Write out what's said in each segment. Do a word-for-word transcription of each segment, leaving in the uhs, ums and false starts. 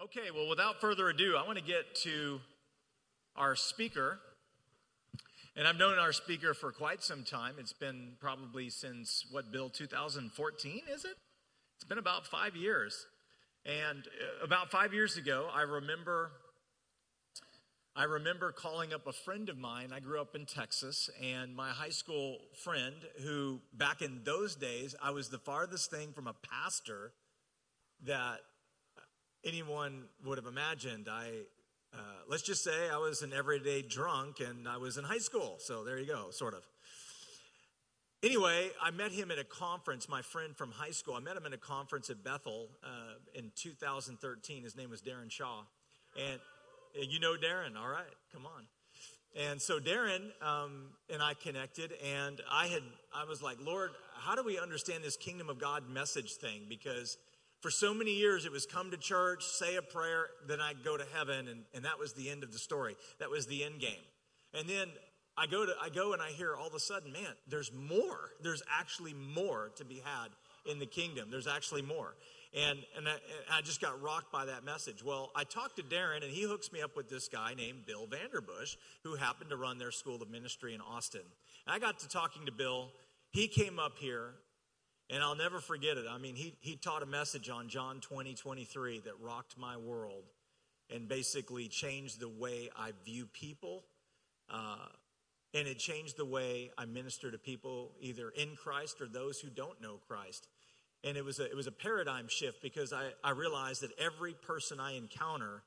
Okay, well, without further ado, I want to get to our speaker. And I've known our speaker for quite some time. It's been probably since, what, Bill, two thousand fourteen, is it? It's been about five years. And about five years ago, I remember, I remember calling up a friend of mine. I grew up in Texas, and my high school friend, who back in those days, I was the farthest thing from a pastor that anyone would have imagined. I, uh, let's just say I was an everyday drunk and I was in high school. So there you go, sort of. Anyway, I met him at a conference, my friend from high school. I met him at a conference at Bethel uh, in two thousand thirteen. His name was Darren Shaw. And you know Darren, all right, come on. And so Darren um, and I connected, and I had, I was like, Lord, how do we understand this kingdom of God message thing? Because for so many years, it was come to church, say a prayer, then I'd go to heaven, and, and that was the end of the story. That was the end game. And then I go to I go and I hear all of a sudden, man, there's more. There's actually more to be had in the kingdom. There's actually more. And, and, I, and I just got rocked by that message. Well, I talked to Darren, and he hooks me up with this guy named Bill Vanderbush, who happened to run their school of ministry in Austin. And I got to talking to Bill. He came up here. And I'll never forget it. I mean, he he taught a message on John twenty, twenty-three that rocked my world and basically changed the way I view people. Uh, and it changed the way I minister to people either in Christ or those who don't know Christ. And it was a, it was a paradigm shift because I, I realized that every person I encounter,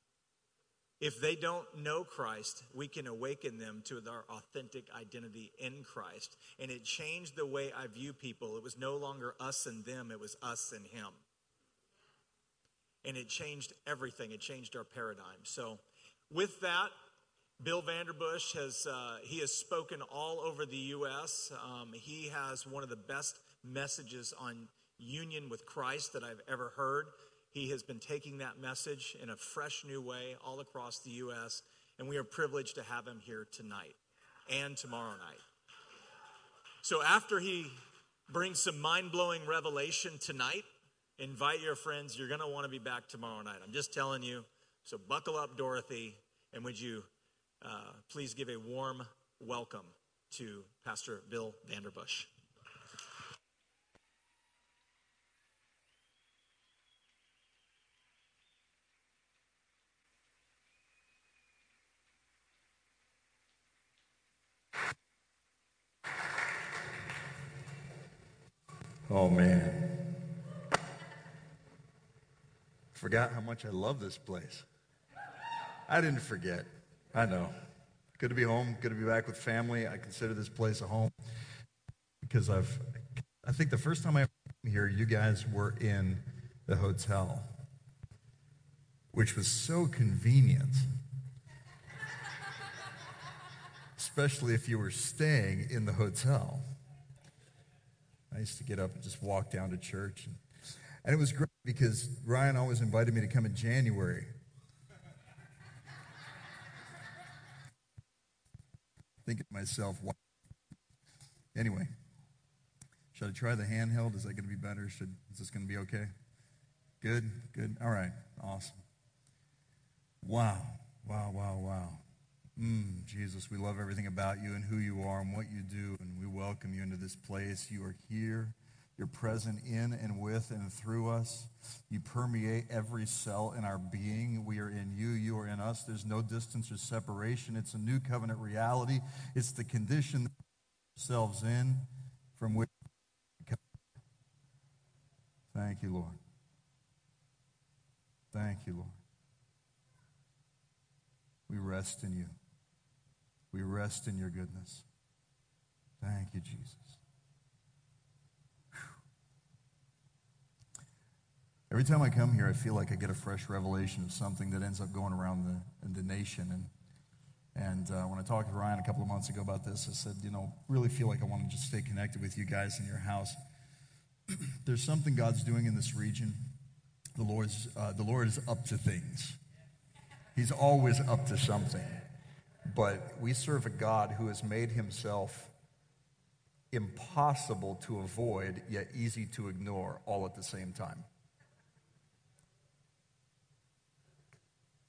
if they don't know Christ, we can awaken them to their authentic identity in Christ. And it changed the way I view people. It was no longer us and them, it was us and him. And it changed everything. It changed our paradigm. So with that, Bill Vanderbush has uh, he has spoken all over the U S Um, he has one of the best messages on union with Christ that I've ever heard. He has been taking that message in a fresh new way all across the U S, and we are privileged to have him here tonight and tomorrow night. So after he brings some mind-blowing revelation tonight, invite your friends. You're going to want to be back tomorrow night. I'm just telling you. So buckle up, Dorothy, and would you uh, please give a warm welcome to Pastor Bill Vanderbush. Oh, man. Forgot how much I love this place. I didn't forget. I know. Good to be home. Good to be back with family. I consider this place a home because I've, I think the first time I came here, you guys were in the hotel, which was so convenient, especially if you were staying in the hotel. I used to get up and just walk down to church. And, and it was great because Ryan always invited me to come in January. Thinking to myself, wow. Anyway, should I try the handheld? Is that going to be better? Should, is this going to be okay? Good, good. All right, awesome. Wow, wow, wow, wow. Mm, Jesus, we love everything about you and who you are and what you do, and we welcome you into this place. You are here. You're present in and with and through us. You permeate every cell in our being. We are in you. You are in us. There's no distance or separation. It's a new covenant reality. It's the condition that we put ourselves in from which we come. Thank you, Lord. Thank you, Lord. We rest in you. We rest in your goodness. Thank you, Jesus. Whew. Every time I come here, I feel like I get a fresh revelation of something that ends up going around the, the nation. And and uh, when I talked to Ryan a couple of months ago about this, I said, you know, really feel like I want to just stay connected with you guys in your house. There's something God's doing in this region. The Lord's uh, the Lord is up to things. He's always up to something. But we serve a God who has made himself impossible to avoid, yet easy to ignore all at the same time.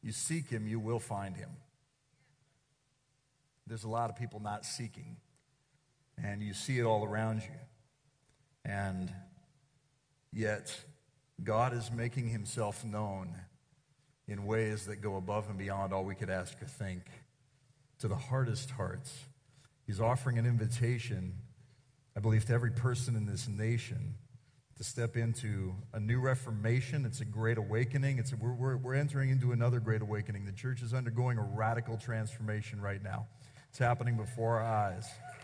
you seek him, you will find him. There's a lot of people not seeking, and you see it all around you. And yet, God is making himself known in ways that go above and beyond all we could ask or think. To the hardest hearts, he's offering an invitation, I believe, to every person in this nation to step into a new reformation. It's a great awakening. It's a, we're, we're, we're entering into another great awakening. The church is undergoing a radical transformation right now. It's happening before our eyes.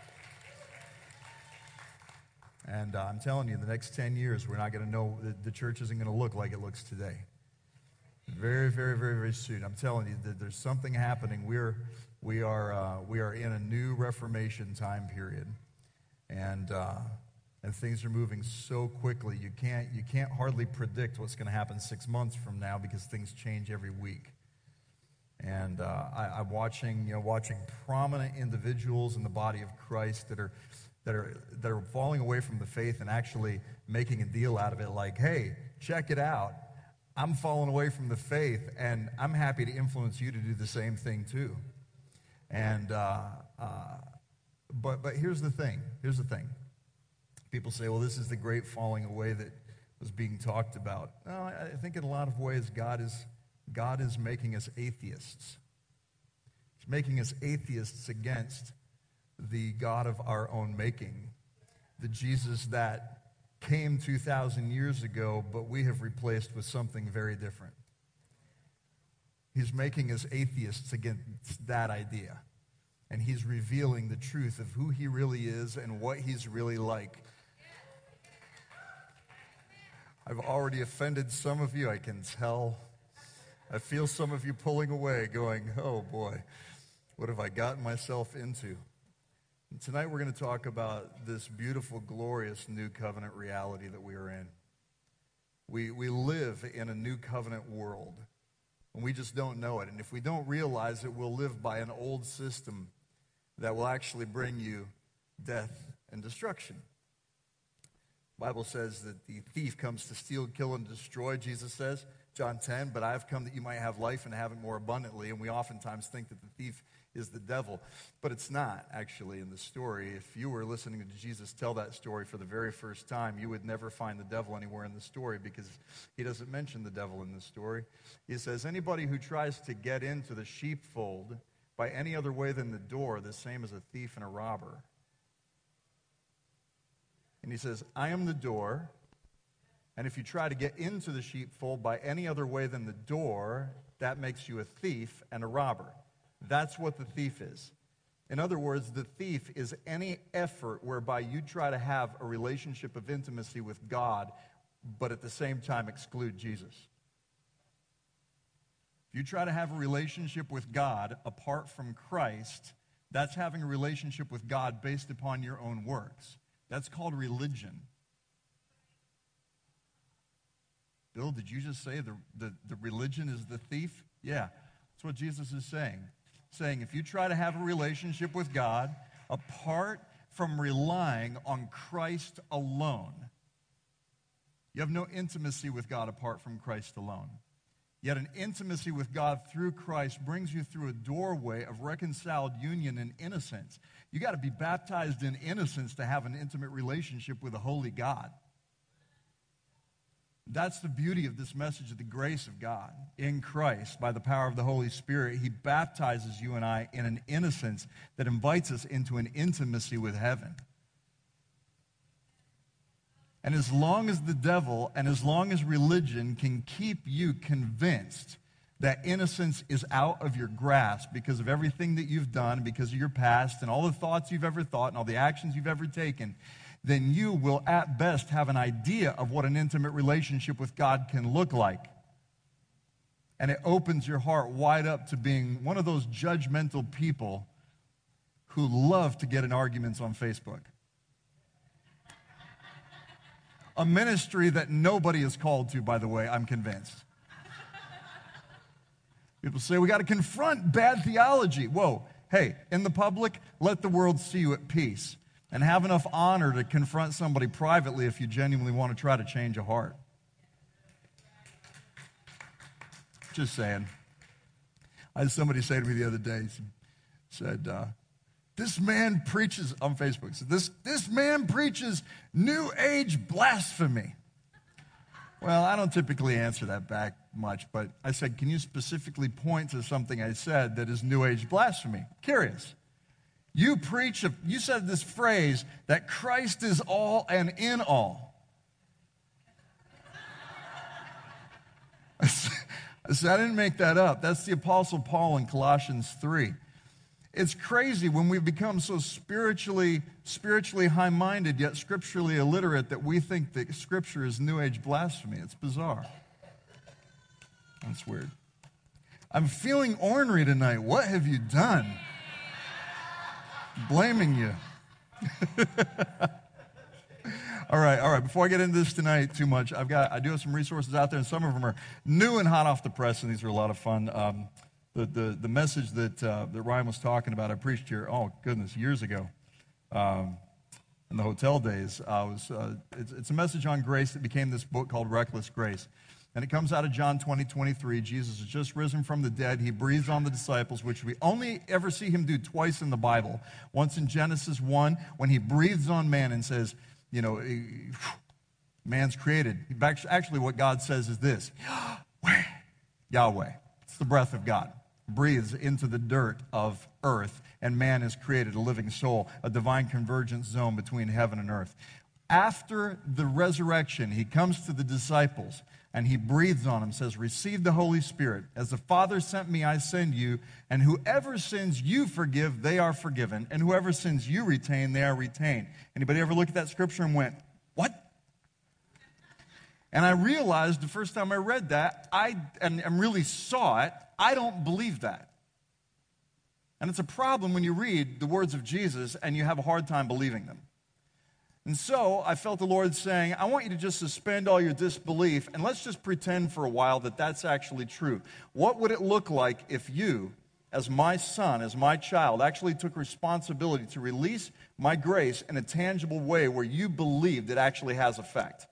And uh, I'm telling you, the next ten years, we're not going to know, the, the church isn't going to look like it looks today. Very, very, very, very soon. I'm telling you that there's something happening. We're, we are, uh, we are in a new Reformation time period. And... Uh, And things are moving so quickly, you can't, you can't hardly predict what's going to happen six months from now because things change every week. And uh, I, I'm watching, you know, watching prominent individuals in the body of Christ that are, that are, that are falling away from the faith and actually making a deal out of it. Like, hey, check it out. I'm falling away from the faith, and I'm happy to influence you to do the same thing too. And uh, uh, but but here's the thing. Here's the thing. People say, well, this is the great falling away that was being talked about. No, I think in a lot of ways God is, God is making us atheists. He's making us atheists against the God of our own making, the Jesus that came two thousand years ago, but we have replaced with something very different. He's making us atheists against that idea. And he's revealing the truth of who he really is and what he's really like. I've already offended some of you, I can tell. I feel some of you pulling away, going, oh boy, what have I gotten myself into? And tonight we're going to talk about this beautiful, glorious new covenant reality that we are in. We, we live in a new covenant world, and we just don't know it. And if we don't realize it, we'll live by an old system that will actually bring you death and destruction. The Bible says that the thief comes to steal, kill, and destroy, Jesus says, John ten, but I have come that you might have life and have it more abundantly. And we oftentimes think that the thief is the devil, but it's not actually in the story. If you were listening to Jesus tell that story for the very first time, you would never find the devil anywhere in the story because he doesn't mention the devil in the story. He says, anybody who tries to get into the sheepfold by any other way than the door, the same as a thief and a robber. And he says, I am the door, and if you try to get into the sheepfold by any other way than the door, that makes you a thief and a robber. That's what the thief is. In other words, the thief is any effort whereby you try to have a relationship of intimacy with God, but at the same time exclude Jesus. If you try to have a relationship with God apart from Christ, that's having a relationship with God based upon your own works. That's called religion. Bill, did you just say the, the, the religion is the thief? Yeah, that's what Jesus is saying. Saying if you try to have a relationship with God apart from relying on Christ alone, you have no intimacy with God apart from Christ alone. Yet an intimacy with God through Christ brings you through a doorway of reconciled union and innocence. You got to be baptized in innocence to have an intimate relationship with a holy God. That's the beauty of this message of the grace of God. In Christ, by the power of the Holy Spirit, he baptizes you and I in an innocence that invites us into an intimacy with heaven. And as long as the devil and as long as religion can keep you convinced that innocence is out of your grasp because of everything that you've done, because of your past and all the thoughts you've ever thought and all the actions you've ever taken, then you will at best have an idea of what an intimate relationship with God can look like. And it opens your heart wide up to being one of those judgmental people who love to get in arguments on Facebook. A ministry that nobody is called to, by the way, I'm convinced. People say, we got to confront bad theology. Whoa, hey, in the public, let the world see you at peace. And have enough honor to confront somebody privately if you genuinely want to try to change a heart. Just saying. I had somebody say to me the other day, said, uh, this man preaches, on Facebook, said, this, this man preaches New Age blasphemy. Well, I don't typically answer that back much, but I said, can you specifically point to something I said that is New Age blasphemy? Curious. You preach, a, you said this phrase that Christ is all and in all. I said, I didn't make that up. That's the Apostle Paul in Colossians three. It's crazy when we become so spiritually, spiritually high-minded, yet scripturally illiterate, that we think that Scripture is New Age blasphemy. It's bizarre. That's weird. I'm feeling ornery tonight. What have you done? Blaming you. all right, all right. Before I get into this tonight too much, I've got I do have some resources out there, and some of them are new and hot off the press, and these are a lot of fun. Um, the, the the message that uh, that Ryan was talking about, I preached here. Oh goodness, years ago, um, in the hotel days. I was. Uh, it's, it's a message on grace that became this book called Reckless Grace. And it comes out of John twenty, twenty-three. Jesus has just risen from the dead. He breathes on the disciples, which we only ever see him do twice in the Bible. Once in Genesis one, when he breathes on man and says, you know, man's created. Actually, what God says is this, Yahweh. Yahweh. It's the breath of God. Breathes into the dirt of earth, and man is created, a living soul, a divine convergence zone between heaven and earth. After the resurrection, he comes to the disciples, and he breathes on them, says, receive the Holy Spirit. As the Father sent me, I send you. And whoever sins you forgive, they are forgiven. And whoever sins you retain, they are retained. Anybody ever look at that scripture and went, what? And I realized the first time I read that, I and, and really saw it, I don't believe that. And it's a problem when you read the words of Jesus and you have a hard time believing them. And so I felt the Lord saying, I want you to just suspend all your disbelief and let's just pretend for a while that that's actually true. What would it look like if you, as my son, as my child, actually took responsibility to release my grace in a tangible way where you believed it actually has effect?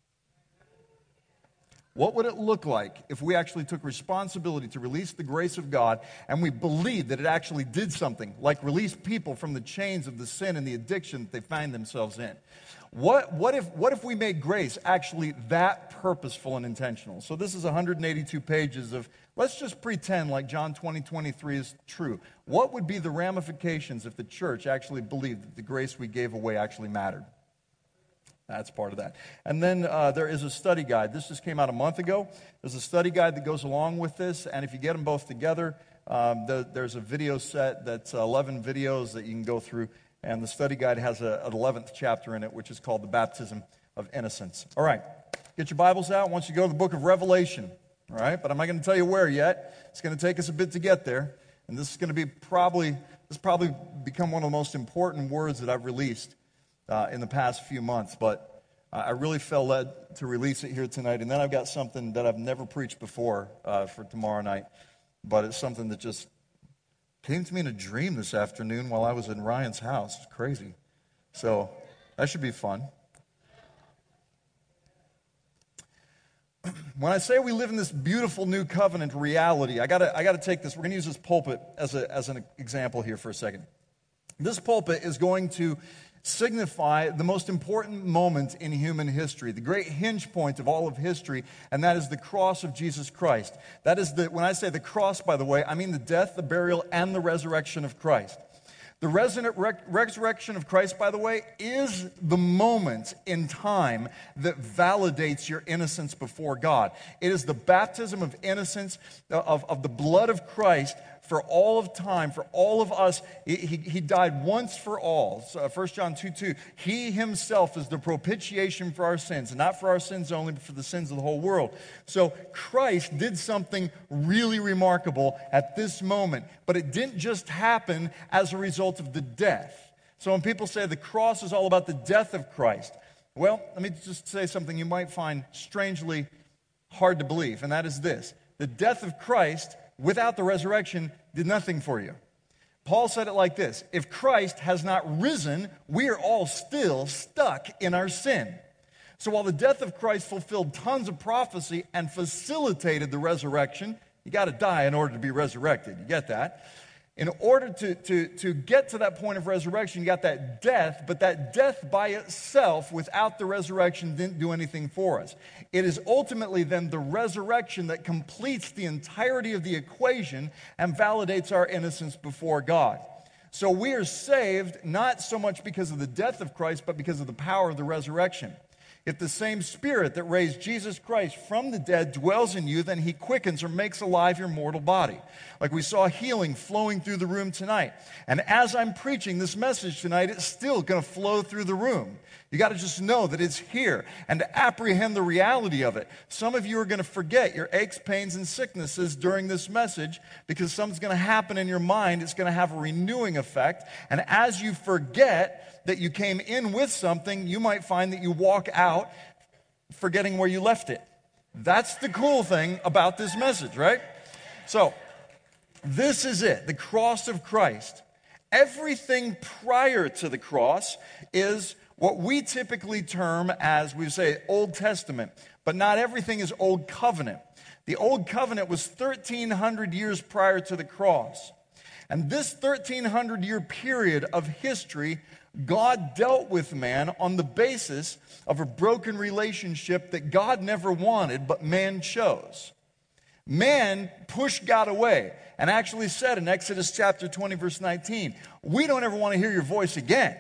What would it look like if we actually took responsibility to release the grace of God and we believed that it actually did something, like release people from the chains of the sin and the addiction that they find themselves in? What, what, if, what if we made grace actually that purposeful and intentional? So this is one hundred eighty-two pages of, let's just pretend like John twenty, twenty-three is true. What would be the ramifications if the church actually believed that the grace we gave away actually mattered? That's part of that. And then uh, there is a study guide. This just came out a month ago. There's a study guide that goes along with this, and if you get them both together, um, the, there's a video set that's eleven videos that you can go through, and the study guide has a, an eleventh chapter in it, which is called The Baptism of Innocence. All right, get your Bibles out. Once you go to the book of Revelation, all right, but I'm not going to tell you where yet. It's going to take us a bit to get there, and this is going to be probably, this probably become one of the most important words that I've released Uh, in the past few months, but uh, I really felt led to release it here tonight. And then I've got something that I've never preached before uh, for tomorrow night, but it's something that just came to me in a dream this afternoon while I was in Ryan's house. It's crazy. So that should be fun. When I say we live in this beautiful new covenant reality, I gotta I gotta take this. We're gonna use this pulpit as a as an example here for a second. This pulpit is going to signify the most important moment in human history, the great hinge point of all of history, and that is the cross of Jesus Christ. That is the, when I say the cross, by the way, I mean the death, the burial, and the resurrection of Christ. The resurrection of Christ, by the way, is the moment in time that validates your innocence before God. It is the baptism of innocence, of, of the blood of Christ for all of time, for all of us. He, he, he died once for all. So First John two two, he himself is the propitiation for our sins, and not for our sins only, but for the sins of the whole world. So Christ did something really remarkable at this moment, but it didn't just happen as a result of the death. So when people say the cross is all about the death of Christ, well, let me just say something you might find strangely hard to believe, and that is this. The death of Christ without the resurrection did nothing for you. Paul said it like this: if Christ has not risen, we are all still stuck in our sin. So while the death of Christ fulfilled tons of prophecy and facilitated the resurrection, You got to die in order to be resurrected. You get that? In order to, to, to get to that point of resurrection, you got that death, but that death by itself, without the resurrection, didn't do anything for us. It is ultimately then the resurrection that completes the entirety of the equation and validates our innocence before God. So we are saved not so much because of the death of Christ, but because of the power of the resurrection. If the same Spirit that raised Jesus Christ from the dead dwells in you, then He quickens or makes alive your mortal body. Like we saw healing flowing through the room tonight. And as I'm preaching this message tonight, it's still going to flow through the room. You got to just know that it's here and to apprehend the reality of it. Some of you are going to forget your aches, pains, and sicknesses during this message because something's going to happen in your mind. It's going to have a renewing effect. And as you forget that you came in with something, you might find that you walk out forgetting where you left it. That's the cool thing about this message, right? So, this is it, the cross of Christ. Everything prior to the cross is what we typically term as, we say, Old Testament, but not everything is Old Covenant. The Old Covenant was thirteen hundred years prior to the cross. And this thirteen hundred year period of history, God dealt with man on the basis of a broken relationship that God never wanted, but man chose. Man pushed God away and actually said in Exodus chapter twenty, verse nineteen, we don't ever want to hear your voice again.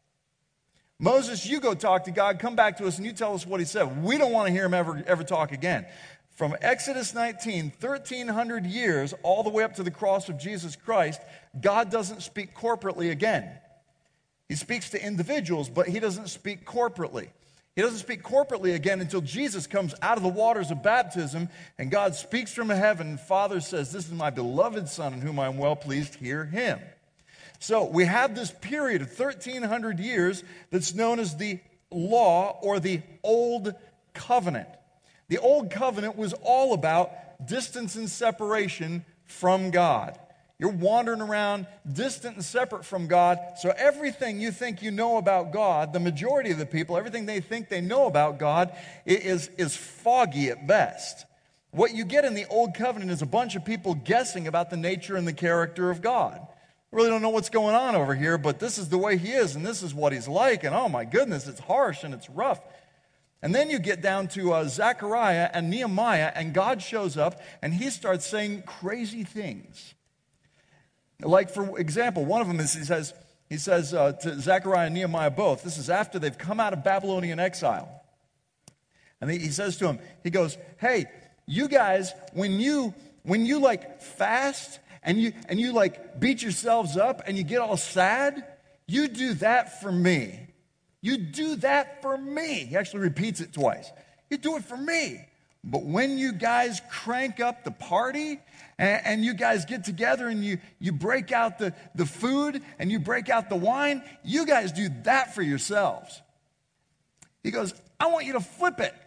Moses, you go talk to God, come back to us, and you tell us what He said. We don't want to hear Him ever, ever talk again. From Exodus nineteen, thirteen hundred years, all the way up to the cross of Jesus Christ, God doesn't speak corporately again. He speaks to individuals, but He doesn't speak corporately. He doesn't speak corporately again until Jesus comes out of the waters of baptism and God speaks from heaven. Father says, this is my beloved Son in whom I am well pleased, hear Him. So we have this period of thirteen hundred years that's known as the law or the Old Covenant. The Old Covenant was all about distance and separation from God. You're wandering around distant and separate from God, so everything you think you know about God, the majority of the people, everything they think they know about God is, is foggy at best. What you get in the Old Covenant is a bunch of people guessing about the nature and the character of God. Really don't know what's going on over here, but this is the way He is, and this is what He's like, and oh my goodness, it's harsh and it's rough. And then you get down to uh, Zechariah and Nehemiah, and God shows up, and He starts saying crazy things. Like, for example, one of them is, he says, he says uh, to Zechariah and Nehemiah both, this is after they've come out of Babylonian exile. And he, he says to them, he goes, hey, you guys, when you, when you like fast and you, and you like beat yourselves up and you get all sad, you do that for me. You do that for me. He actually repeats it twice. You do it for me. But when you guys crank up the party and, and you guys get together and you, you break out the, the food and you break out the wine, you guys do that for yourselves. He goes, I want you to flip it.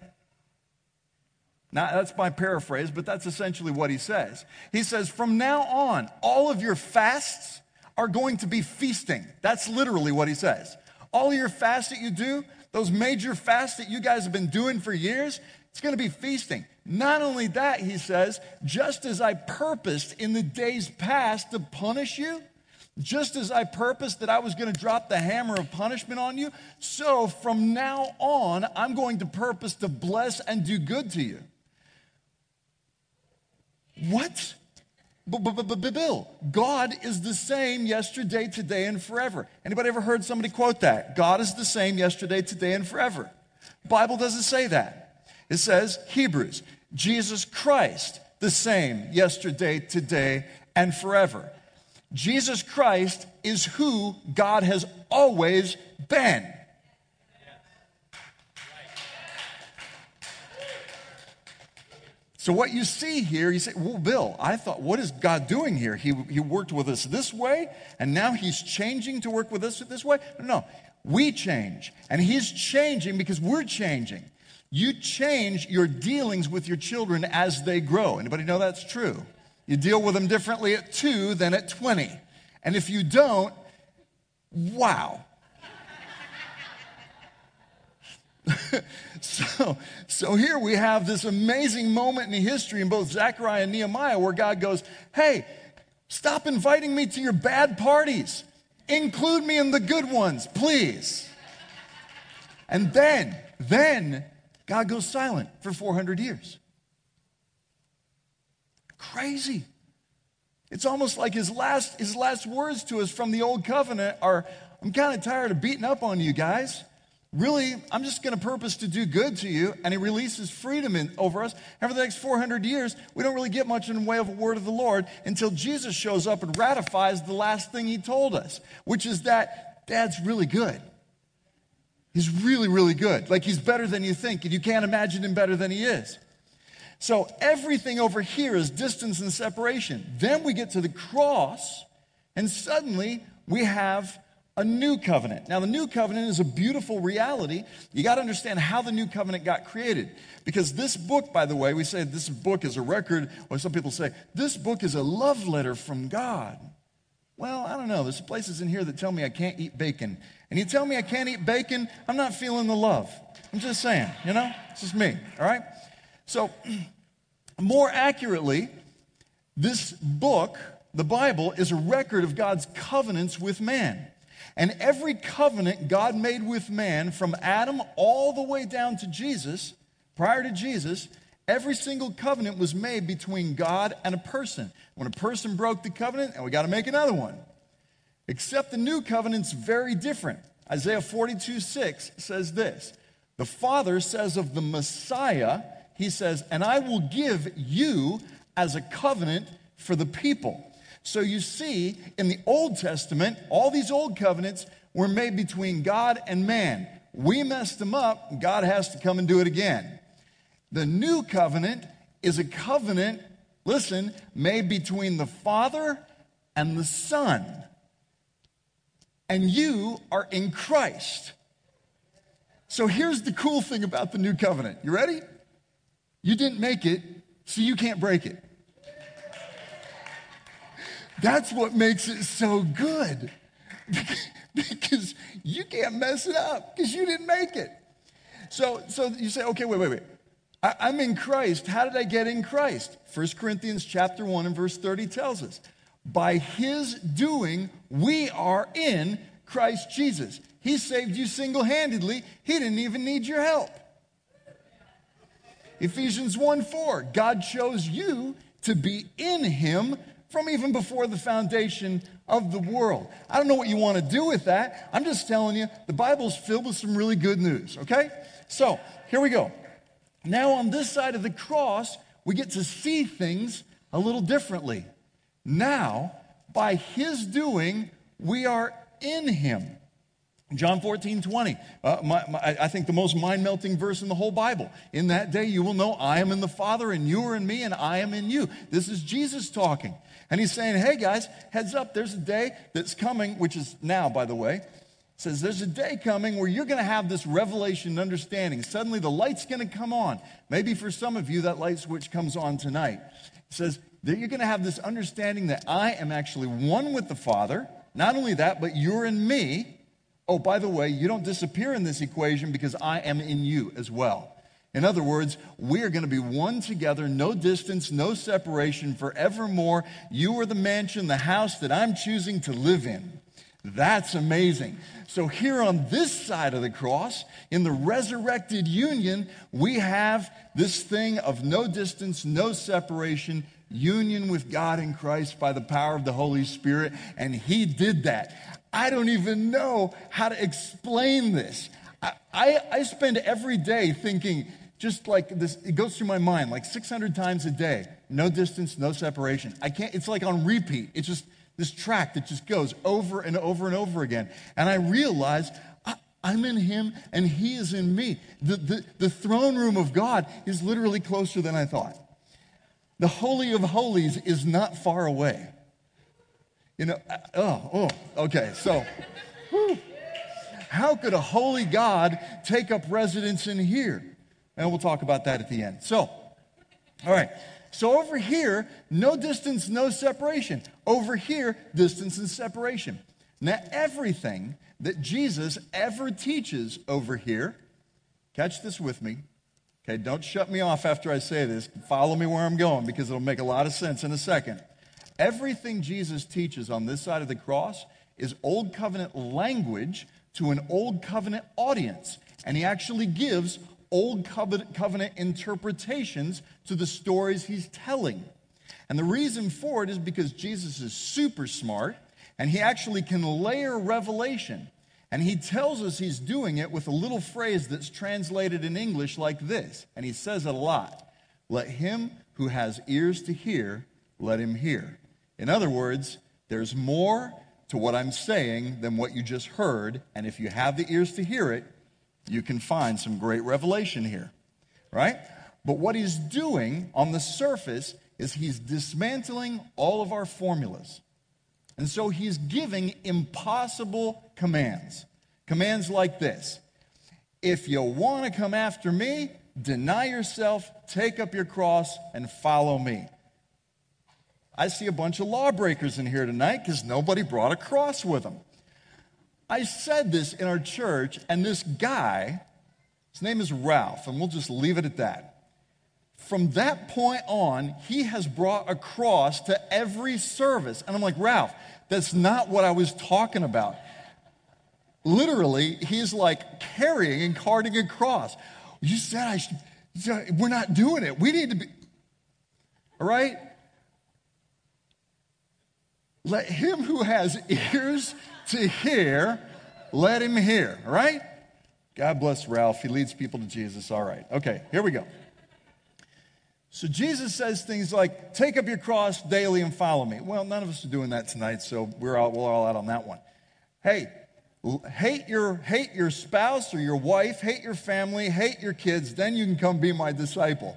Now, that's my paraphrase, but that's essentially what he says. He says, from now on, all of your fasts are going to be feasting. That's literally what he says. All of your fasts that you do, those major fasts that you guys have been doing for years, it's going to be feasting. Not only that, he says, just as I purposed in the days past to punish you, just as I purposed that I was going to drop the hammer of punishment on you, so from now on, I'm going to purpose to bless and do good to you. What? Bill, God is the same yesterday, today, and forever. Anybody ever heard somebody quote that? God is the same yesterday, today, and forever. The Bible doesn't say that. It says, Hebrews, Jesus Christ, the same yesterday, today, and forever. Jesus Christ is who God has always been. So what you see here, you say, well, Bill, I thought, what is God doing here? He, he worked with us this way, and now He's changing to work with us this way? No, we change. And He's changing because we're changing. You change your dealings with your children as they grow. Anybody know that's true? You deal with them differently at two than at twenty. And if you don't, wow. so, so here we have this amazing moment in history in both Zechariah and Nehemiah where God goes, hey, stop inviting me to your bad parties. Include me in the good ones, please. And then, then God goes silent for four hundred years. Crazy. It's almost like his last, his last words to us from the old covenant are, I'm kind of tired of beating up on you guys. Really, I'm just going to purpose to do good to you. And he releases freedom in, over us. And for the next four hundred years, we don't really get much in the way of a word of the Lord until Jesus shows up and ratifies the last thing he told us, which is that Dad's really good. He's really, really good. Like he's better than you think, and you can't imagine him better than he is. So everything over here is distance and separation. Then we get to the cross, and suddenly we have a new covenant. Now, the new covenant is a beautiful reality. You got to understand how the new covenant got created. Because this book, by the way, we say this book is a record, or some people say, this book is a love letter from God. Well, I don't know. There's places in here that tell me I can't eat bacon. And you tell me I can't eat bacon, I'm not feeling the love. I'm just saying, you know? It's just me, all right? So, more accurately, this book, the Bible, is a record of God's covenants with man. And every covenant God made with man, from Adam all the way down to Jesus, prior to Jesus, every single covenant was made between God and a person. When a person broke the covenant, and we got to make another one. Except the new covenant's very different. Isaiah forty-two six says this. The Father says of the Messiah, he says, and I will give you as a covenant for the people. So you see, in the Old Testament, all these old covenants were made between God and man. We messed them up, God has to come and do it again. The new covenant is a covenant, listen, made between the Father and the Son. And you are in Christ. So here's the cool thing about the new covenant. You ready? You didn't make it, so you can't break it. That's what makes it so good. Because you can't mess it up because you didn't make it. So, so you say, okay, wait, wait, wait. I, I'm in Christ. How did I get in Christ? First Corinthians chapter one and verse thirty tells us, by his doing, we are in Christ Jesus. He saved you single-handedly. He didn't even need your help. Ephesians one four, God chose you to be in him from even before the foundation of the world. I don't know what you want to do with that. I'm just telling you, the Bible's filled with some really good news, okay? So, here we go. Now on this side of the cross, we get to see things a little differently. Now, by his doing, we are in him. John fourteen twenty, uh, my, my, I think the most mind-melting verse in the whole Bible. In that day you will know I am in the Father and you are in me and I am in you. This is Jesus talking. And he's saying, hey guys, heads up, there's a day that's coming, which is now, by the way. Says there's a day coming where you're going to have this revelation and understanding. Suddenly the light's going to come on. Maybe for some of you that light switch comes on tonight. It says that you're going to have this understanding that I am actually one with the Father. Not only that, but you're in me. Oh, by the way, you don't disappear in this equation because I am in you as well. In other words, we are going to be one together, no distance, no separation, forevermore. You are the mansion, the house that I'm choosing to live in. That's amazing. So here on this side of the cross, in the resurrected union, we have this thing of no distance, no separation, union with God in Christ by the power of the Holy Spirit, and he did that. I don't even know how to explain this. I, I, I spend every day thinking, just like this, it goes through my mind like six hundred times a day. No distance, no separation. I can't, it's like on repeat. It's just this track that just goes over and over and over again. And I realize I, I'm in him and he is in me. The, the, the throne room of God is literally closer than I thought. The Holy of Holies is not far away. You know, oh, oh, okay, so, whew. How could a holy God take up residence in here? And we'll talk about that at the end. So, all right, so over here, no distance, no separation. Over here, distance and separation. Now, everything that Jesus ever teaches over here Catch this with me. Okay, don't shut me off after I say this. Follow me where I'm going because it'll make a lot of sense in a second. Everything Jesus teaches on this side of the cross is Old Covenant language to an Old Covenant audience. And he actually gives Old Covenant, covenant interpretations to the stories he's telling. And the reason for it is because Jesus is super smart and he actually can layer revelation. And he tells us he's doing it with a little phrase that's translated in English like this. And he says it a lot. Let him who has ears to hear, let him hear. In other words, there's more to what I'm saying than what you just heard. And if you have the ears to hear it, you can find some great revelation here. Right? But what he's doing on the surface is he's dismantling all of our formulas. And so he's giving impossible commands. Commands like this. If you want to come after me, deny yourself, take up your cross, and follow me. I see a bunch of lawbreakers in here tonight because nobody brought a cross with them. I said this in our church, and this guy, his name is Ralph, and we'll just leave it at that. From that point on, he has brought a cross to every service. And I'm like, Ralph, that's not what I was talking about. Literally, he's like carrying and carting a cross. You said I should, we're not doing it. We need to be, all right? Let him who has ears to hear, let him hear, all right? God bless Ralph. He leads people to Jesus. All right. Okay, here we go. So Jesus says things like, take up your cross daily and follow me. Well, none of us are doing that tonight, so we're all, we're all out on that one. Hey, hate your, hate your spouse or your wife, hate your family, hate your kids, then you can come be my disciple.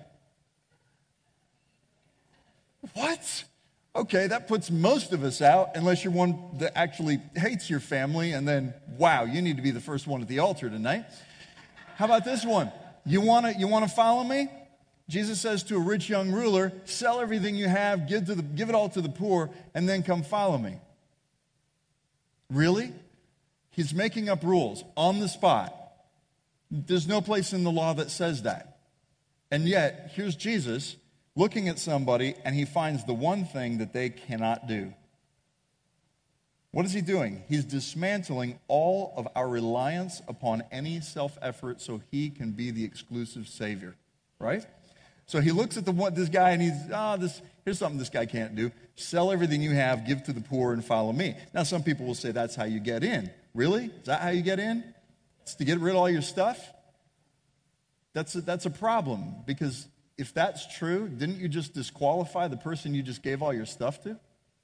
What? Okay, that puts most of us out, unless you're one that actually hates your family, and then, wow, you need to be the first one at the altar tonight. How about this one? You want to you want to follow me? Jesus says to a rich young ruler, sell everything you have, give, to the, give it all to the poor, and then come follow me. Really? He's making up rules on the spot. There's no place in the law that says that. And yet, here's Jesus looking at somebody, and he finds the one thing that they cannot do. What is he doing? He's dismantling all of our reliance upon any self-effort so he can be the exclusive Savior, right? So he looks at the one, this guy and he's, ah, oh, this, here's something this guy can't do. Sell everything you have, give to the poor, and follow me. Now, some people will say that's how you get in. Really? Is that how you get in? It's to get rid of all your stuff? That's a, that's a problem, because if that's true, didn't you just disqualify the person you just gave all your stuff to?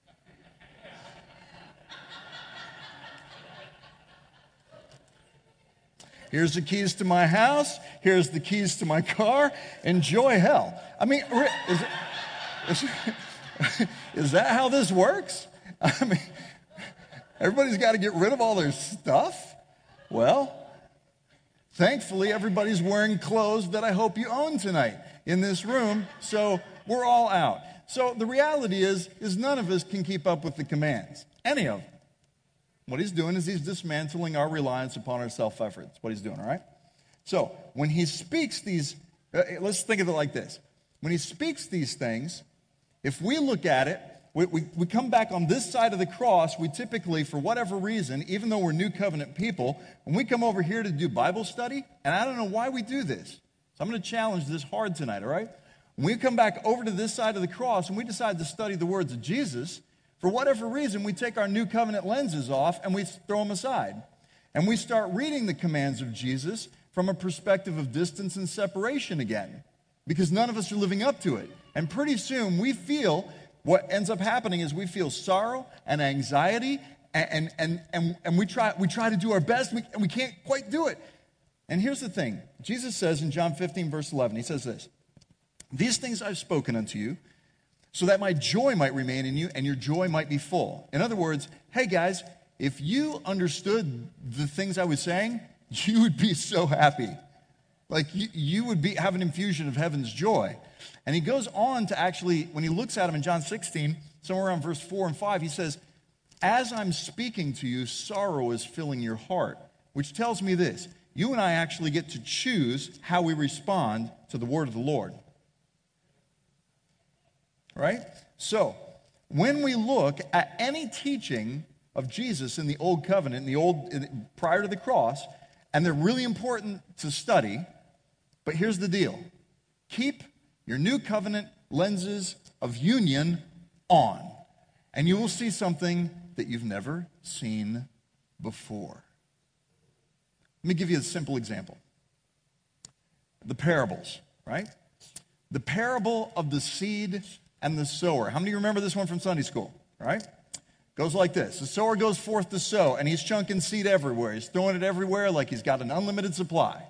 Here's the keys to my house. Here's the keys to my car. Enjoy hell. I mean, is, is, is that how this works? I mean, everybody's got to get rid of all their stuff? Well, thankfully, everybody's wearing clothes that I hope you own tonight in this room, so we're all out. So the reality is, is none of us can keep up with the commands, any of them. What he's doing is he's dismantling our reliance upon our self-effort. That's what he's doing, all right? So when he speaks these, uh, let's think of it like this. When he speaks these things, if we look at it, we, we, we come back on this side of the cross, we typically, for whatever reason, even though we're New Covenant people, when we come over here to do Bible study, and I don't know why we do this, so I'm going to challenge this hard tonight, all right? When we come back over to this side of the cross and we decide to study the words of Jesus, for whatever reason, we take our New Covenant lenses off and we throw them aside. And we start reading the commands of Jesus from a perspective of distance and separation again, because none of us are living up to it. And pretty soon we feel, what ends up happening is we feel sorrow and anxiety, and, and, and, and we, try, we try to do our best, and we can't quite do it. And here's the thing. Jesus says in John fifteen, verse eleven, he says this, "These things I've spoken unto you, so that my joy might remain in you and your joy might be full." In other words, hey guys, if you understood the things I was saying, you would be so happy. Like you, you would be have an infusion of heaven's joy. And he goes on to actually, when he looks at him in John sixteen, somewhere around verse four and five, he says, "As I'm speaking to you, sorrow is filling your heart," which tells me this. you and I actually get to choose how we respond to the word of the Lord. Right? So, when we look at any teaching of Jesus in the Old Covenant, in the old in, prior to the cross, and they're really important to study, but here's the deal. Keep your New Covenant lenses of union on, and you will see something that you've never seen before. Let me give you a simple example. The parables, right? The parable of the seed and the sower. How many remember this one from Sunday school, right? Goes like this. The sower goes forth to sow, and he's chunking seed everywhere. He's throwing it everywhere like he's got an unlimited supply.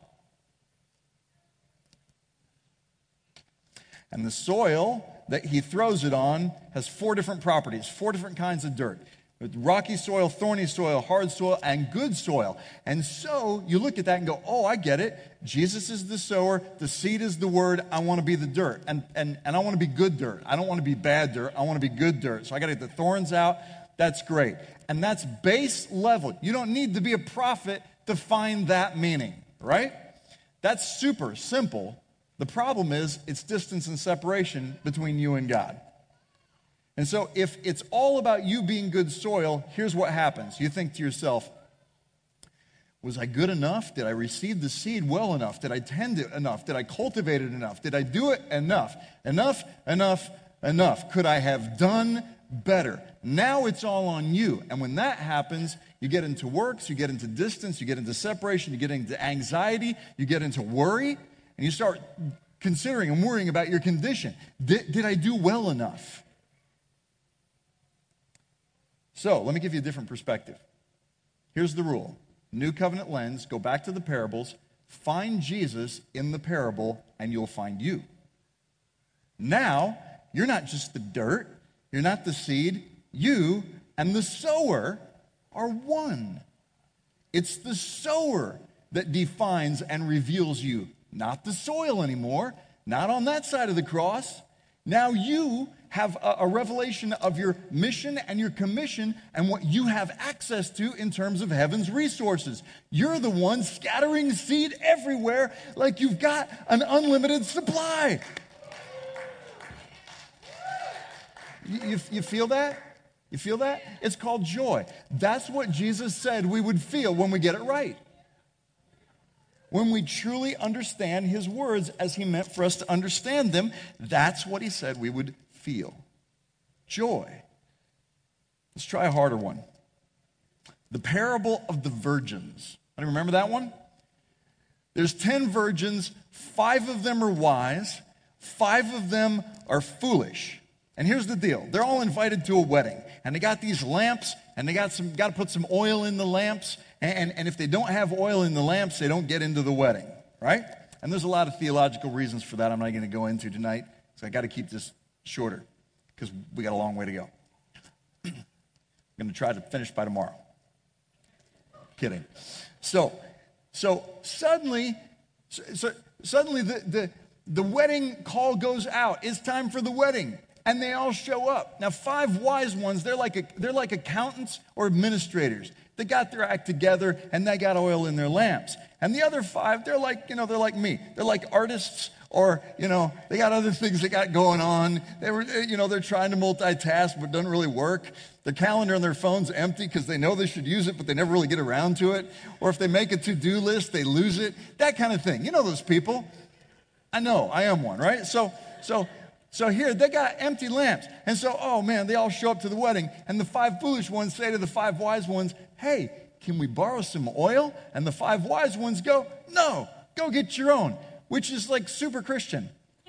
And the soil that he throws it on has four different properties, four different kinds of dirt. Rocky soil, thorny soil, hard soil, and good soil. And so you look at that and go, oh, I get it. Jesus is the sower. The seed is the word. I want to be the dirt. And, and, and I want to be good dirt. I don't want to be bad dirt. I want to be good dirt. So I got to get the thorns out. That's great. And that's base level. You don't need to be a prophet to find that meaning, right? That's super simple. The problem is it's distance and separation between you and God. And so if it's all about you being good soil, here's what happens. You think to yourself, was I good enough? Did I receive the seed well enough? Did I tend it enough? Did I cultivate it enough? Did I do it enough? Enough, enough, enough. Could I have done better? Now it's all on you. And when that happens, you get into works, you get into distance, you get into separation, you get into anxiety, you get into worry, and you start considering and worrying about your condition. Did, did I do well enough? So, let me give you a different perspective. Here's the rule. New covenant lens, go back to the parables, find Jesus in the parable, and you'll find you. Now, you're not just the dirt, you're not the seed, you and the sower are one. It's the sower that defines and reveals you, not the soil anymore, not on that side of the cross. Now you have a, a revelation of your mission and your commission and what you have access to in terms of heaven's resources. You're the one scattering seed everywhere like you've got an unlimited supply. You, you, you feel that? You feel that? It's called joy. That's what Jesus said we would feel when we get it right. When we truly understand his words as he meant for us to understand them, that's what he said we would feel. Joy. Let's try a harder one. The parable of the virgins. Anybody remember that one? There's ten virgins, five of them are wise, five of them are foolish. And here's the deal. They're all invited to a wedding, and they got these lamps, and they got some got to put some oil in the lamps. And, and if they don't have oil in the lamps, they don't get into the wedding, right? And there's a lot of theological reasons for that I'm not going to go into tonight, so I got to keep this shorter because we got a long way to go. I'm going to try to finish by tomorrow. Kidding. So, so suddenly, so, so suddenly the, the, the wedding call goes out. It's time for the wedding. And they all show up. Now, five wise ones, they're like, a, they're like accountants or administrators. They got their act together and they got oil in their lamps. And the other five, they're like, you know, they're like me. They're like artists, or, you know, they got other things they got going on. They were, you know, they're trying to multitask, but it doesn't really work. Their calendar on their phone's empty because they know they should use it, but they never really get around to it. Or if they make a to-do list, they lose it. That kind of thing. You know those people. I know, I am one, right? So, so, So here, they got empty lamps. And so, oh man, they all show up to the wedding. And the five foolish ones say to the five wise ones, hey, can we borrow some oil? And the five wise ones go, no, go get your own. Which is like super Christian.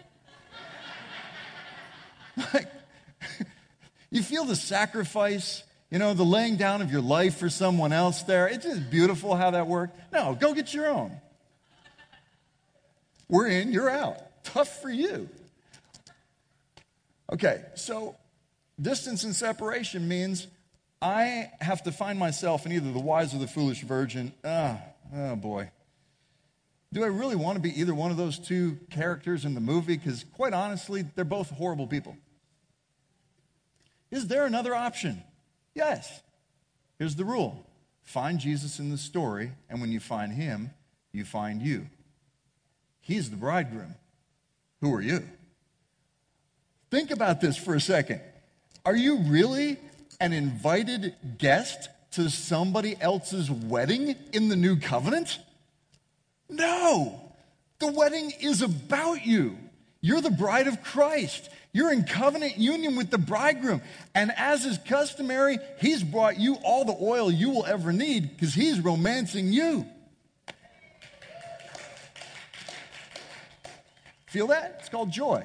Like, you feel the sacrifice, you know, the laying down of your life for someone else there. It's just beautiful how that worked. No, go get your own. We're in, you're out. Tough for you. Okay, so distance and separation means I have to find myself in either the wise or the foolish virgin. Ah, oh boy. Do I really want to be either one of those two characters in the movie? Because quite honestly, they're both horrible people. Is there another option? Yes. Here's the rule. Find Jesus in the story, and when you find him, you find you. He's the bridegroom. Who are you? Think about this for a second. Are you really an invited guest to somebody else's wedding in the new covenant? No. The wedding is about you. You're the bride of Christ. You're in covenant union with the bridegroom. And as is customary, he's brought you all the oil you will ever need because he's romancing you. Feel that? It's called joy.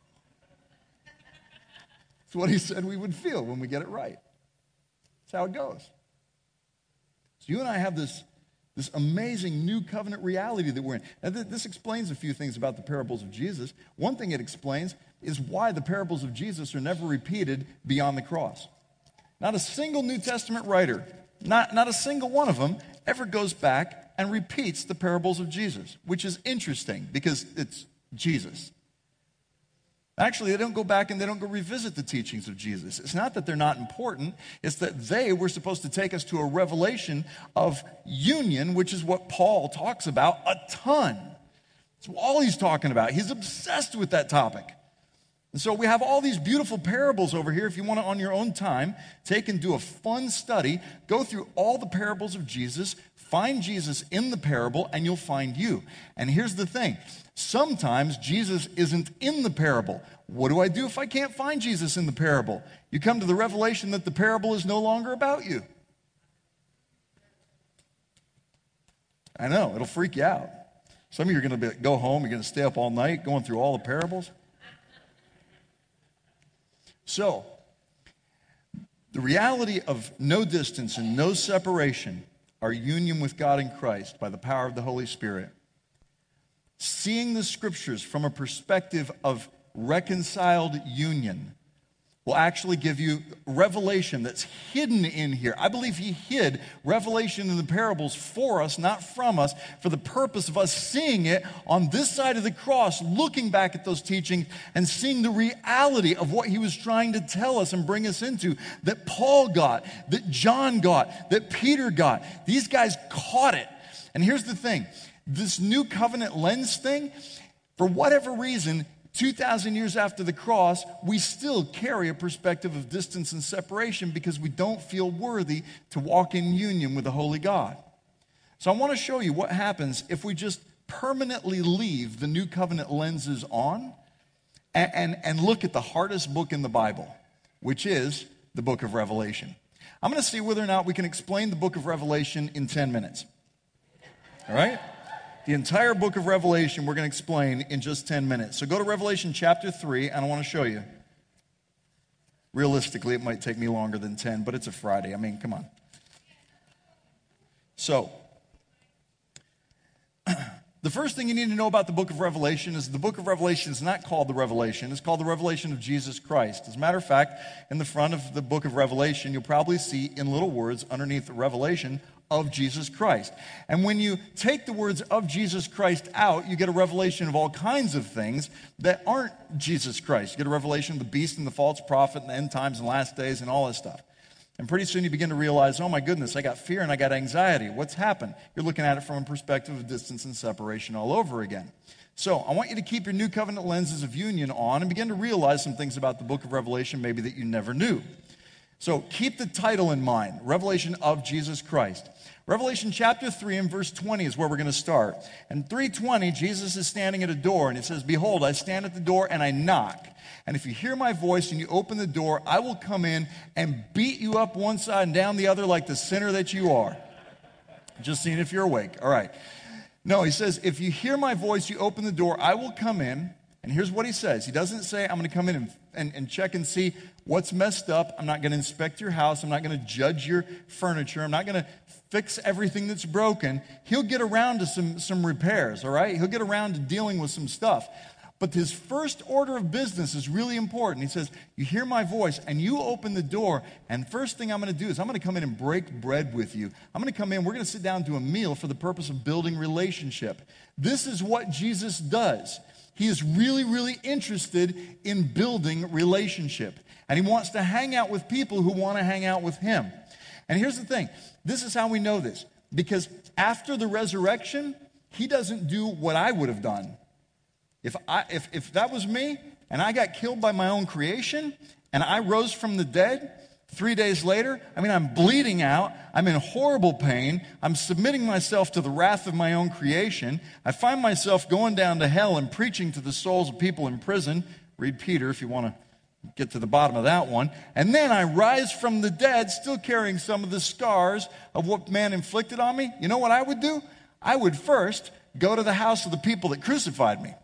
It's what he said we would feel when we get it right. That's how it goes. So you and I have this, this amazing new covenant reality that we're in. Now, th- this explains a few things about the parables of Jesus. One thing it explains is why the parables of Jesus are never repeated beyond the cross. Not a single New Testament writer, not, not a single one of them, ever goes back and repeats the parables of Jesus, which is interesting because it's Jesus. Actually, they don't go back and they don't go revisit the teachings of Jesus. It's not that they're not important. It's that they were supposed to take us to a revelation of union, which is what Paul talks about a ton. It's all he's talking about. He's obsessed with that topic. And so we have all these beautiful parables over here. If you want to, on your own time, take and do a fun study, go through all the parables of Jesus, find Jesus in the parable, and you'll find you. And here's the thing. Sometimes Jesus isn't in the parable. What do I do if I can't find Jesus in the parable? You come to the revelation that the parable is no longer about you. I know, it'll freak you out. Some of you are going to be, go home, you're going to stay up all night going through all the parables. So, the reality of no distance and no separation, our union with God in Christ by the power of the Holy Spirit. Seeing the scriptures from a perspective of reconciled union will actually give you revelation that's hidden in here. I believe he hid revelation in the parables for us, not from us, for the purpose of us seeing it on this side of the cross, looking back at those teachings and seeing the reality of what he was trying to tell us and bring us into, that Paul got, that John got, that Peter got. These guys caught it. And here's the thing. This new covenant lens thing, for whatever reason, two thousand years after the cross, we still carry a perspective of distance and separation because we don't feel worthy to walk in union with the Holy God. So I want to show you what happens if we just permanently leave the new covenant lenses on and, and, and look at the hardest book in the Bible, which is the book of Revelation. I'm going to see whether or not we can explain the book of Revelation in ten minutes. All right? The entire book of Revelation we're going to explain in just ten minutes. So go to Revelation chapter three, and I want to show you. Realistically, it might take me longer than ten, but it's a Friday. I mean, come on. So, the first thing you need to know about the book of Revelation is the book of Revelation is not called the Revelation. It's called the Revelation of Jesus Christ. As a matter of fact, in the front of the book of Revelation, you'll probably see in little words underneath the Revelation of Jesus Christ. And when you take the words of Jesus Christ out, you get a revelation of all kinds of things that aren't Jesus Christ. You get a revelation of the beast and the false prophet and the end times and last days and all that stuff. And pretty soon you begin to realize, oh my goodness, I got fear and I got anxiety. What's happened? You're looking at it from a perspective of distance and separation all over again. So I want you to keep your new covenant lenses of union on and begin to realize some things about the book of Revelation maybe that you never knew. So keep the title in mind, Revelation of Jesus Christ. Revelation chapter three and verse twenty is where we're going to start. And three twenty, Jesus is standing at a door and it says, behold, I stand at the door and I knock. And if you hear my voice and you open the door, I will come in and beat you up one side and down the other like the sinner that you are. Just seeing if you're awake. All right. No, he says, if you hear my voice, you open the door, I will come in. And here's what he says. He doesn't say, I'm going to come in and, and, and check and see what's messed up. I'm not going to inspect your house. I'm not going to judge your furniture. I'm not going to fix everything that's broken. He'll get around to some, some repairs, all right? He'll get around to dealing with some stuff. But his first order of business is really important. He says, you hear my voice and you open the door, and first thing I'm going to do is I'm going to come in and break bread with you. I'm going to come in, we're going to sit down to a meal for the purpose of building relationship. This is what Jesus does. He is really, really interested in building relationship. And he wants to hang out with people who want to hang out with him. And here's the thing. This is how we know this. Because after the resurrection, he doesn't do what I would have done. If, I, if, if that was me and I got killed by my own creation and I rose from the dead three days later, I mean, I'm bleeding out. I'm in horrible pain. I'm submitting myself to the wrath of my own creation. I find myself going down to hell and preaching to the souls of people in prison. Read Peter if you want to get to the bottom of that one. And then I rise from the dead, still carrying some of the scars of what man inflicted on me. You know what I would do? I would first go to the house of the people that crucified me.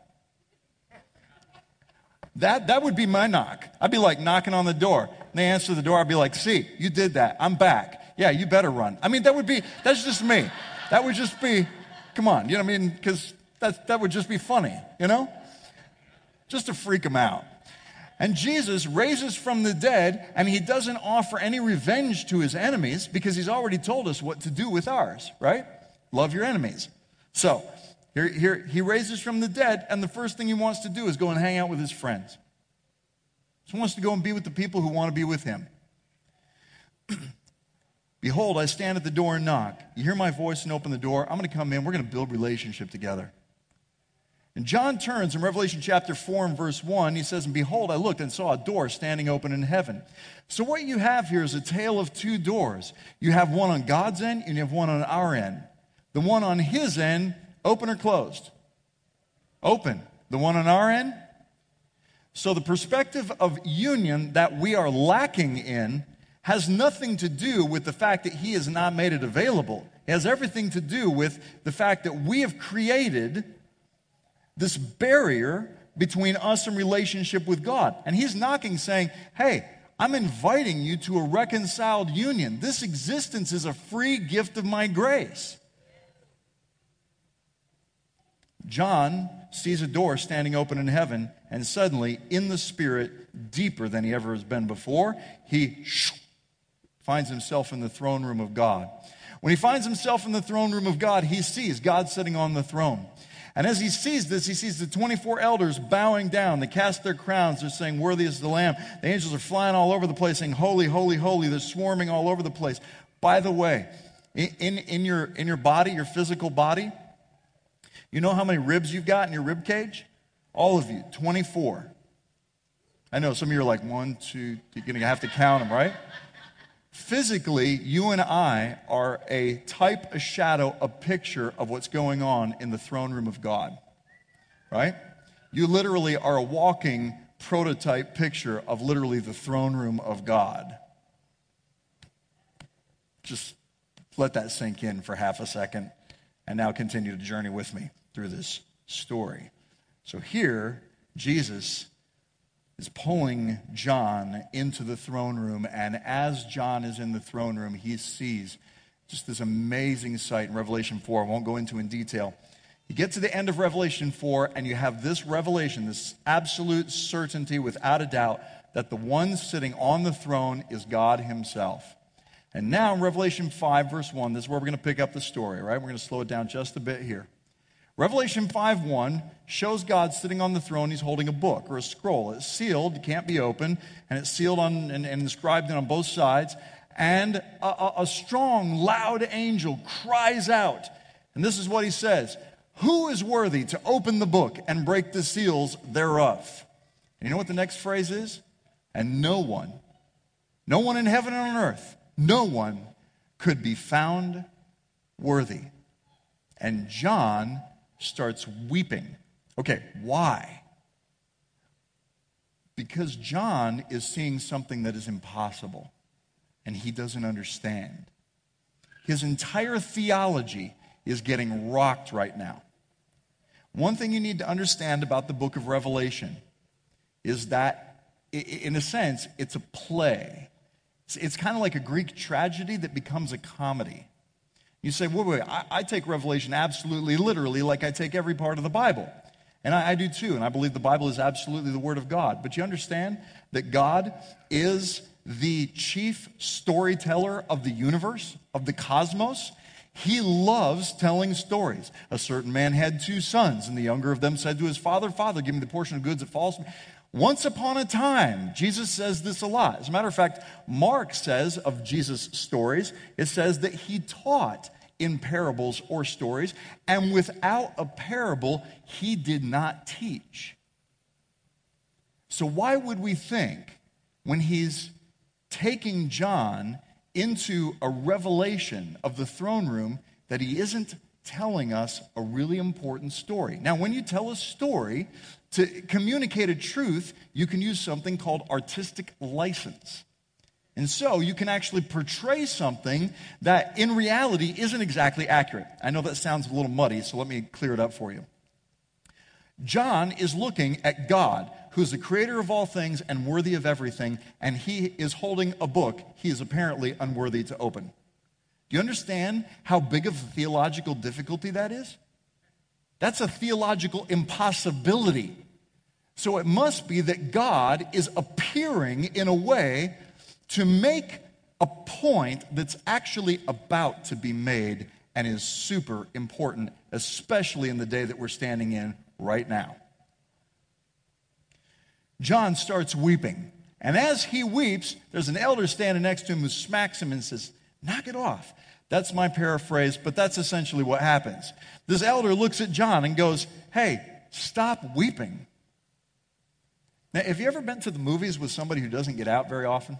That, that would be my knock. I'd be like knocking on the door. And they answer the door. I'd be like, see, you did that. I'm back. Yeah, you better run. I mean, that would be, that's just me. That would just be, come on, you know what I mean? Because that, that would just be funny, you know? Just to freak them out. And Jesus raises from the dead, and he doesn't offer any revenge to his enemies because he's already told us what to do with ours, right? Love your enemies. So, here, here he raises from the dead, and the first thing he wants to do is go and hang out with his friends. He wants to go and be with the people who want to be with him. Behold, I stand at the door and knock. You hear my voice and open the door. I'm going to come in. We're going to build relationship together. And John turns in Revelation chapter four and verse one. He says, and behold, I looked and saw a door standing open in heaven. So what you have here is a tale of two doors. You have one on God's end and you have one on our end. The one on his end, open or closed? Open. The one on our end? So the perspective of union that we are lacking in has nothing to do with the fact that he has not made it available. It has everything to do with the fact that we have created this barrier between us and relationship with God. And he's knocking saying, hey, I'm inviting you to a reconciled union. This existence is a free gift of my grace. John sees a door standing open in heaven, and suddenly, in the Spirit, deeper than he ever has been before, he finds himself in the throne room of God. When he finds himself in the throne room of God, he sees God sitting on the throne. And as he sees this, he sees the twenty-four elders bowing down. They cast their crowns. They're saying, worthy is the Lamb. The angels are flying all over the place saying, holy, holy, holy. They're swarming all over the place. By the way, in, in, your, in your body, your physical body, you know how many ribs you've got in your rib cage? All of you, twenty-four. I know some of you are like, one, two, you're going to have to count them, right? Physically, you and I are a type, a shadow, a picture of what's going on in the throne room of God, right? You literally are a walking prototype picture of literally the throne room of God. Just let that sink in for half a second and now continue to journey with me through this story. So here, Jesus is pulling John into the throne room, and as John is in the throne room, he sees just this amazing sight in Revelation four. I won't go into in detail. You get to the end of Revelation four, and you have this revelation, this absolute certainty without a doubt that the one sitting on the throne is God himself. And now in Revelation five, verse one, this is where we're going to pick up the story, right? We're going to slow it down just a bit here. Revelation five one shows God sitting on the throne. He's holding a book or a scroll. It's sealed, it can't be opened, and it's sealed on and, and inscribed on both sides. And a, a, a strong, loud angel cries out. And this is what he says, who is worthy to open the book and break the seals thereof? And you know what the next phrase is? And no one, no one in heaven and on earth, no one could be found worthy. And John starts weeping. Okay, why? Because John is seeing something that is impossible, and he doesn't understand. His entire theology is getting rocked right now. One thing you need to understand about the book of Revelation is that, in a sense, it's a play. It's kind of like a Greek tragedy that becomes a comedy. You say, wait, wait, I, I take Revelation absolutely literally like I take every part of the Bible. And I, I do too, and I believe the Bible is absolutely the Word of God. But you understand that God is the chief storyteller of the universe, of the cosmos. He loves telling stories. A certain man had two sons, and the younger of them said to his father, Father, give me the portion of goods that falls to me. Once upon a time, Jesus says this a lot. As a matter of fact, Mark says of Jesus' stories, it says that he taught in parables or stories, and without a parable, he did not teach. So why would we think when he's taking John into a revelation of the throne room that he isn't telling us a really important story? Now, when you tell a story, to communicate a truth, you can use something called artistic license. And so you can actually portray something that in reality isn't exactly accurate. I know that sounds a little muddy, so let me clear it up for you. John is looking at God, who is the creator of all things and worthy of everything, and he is holding a book he is apparently unworthy to open. Do you understand how big of a theological difficulty that is? That's a theological impossibility. So it must be that God is appearing in a way to make a point that's actually about to be made and is super important, especially in the day that we're standing in right now. John starts weeping, and as he weeps, there's an elder standing next to him who smacks him and says, "Knock it off." That's my paraphrase, but that's essentially what happens. This elder looks at John and goes, "Hey, stop weeping." Now, have you ever been to the movies with somebody who doesn't get out very often?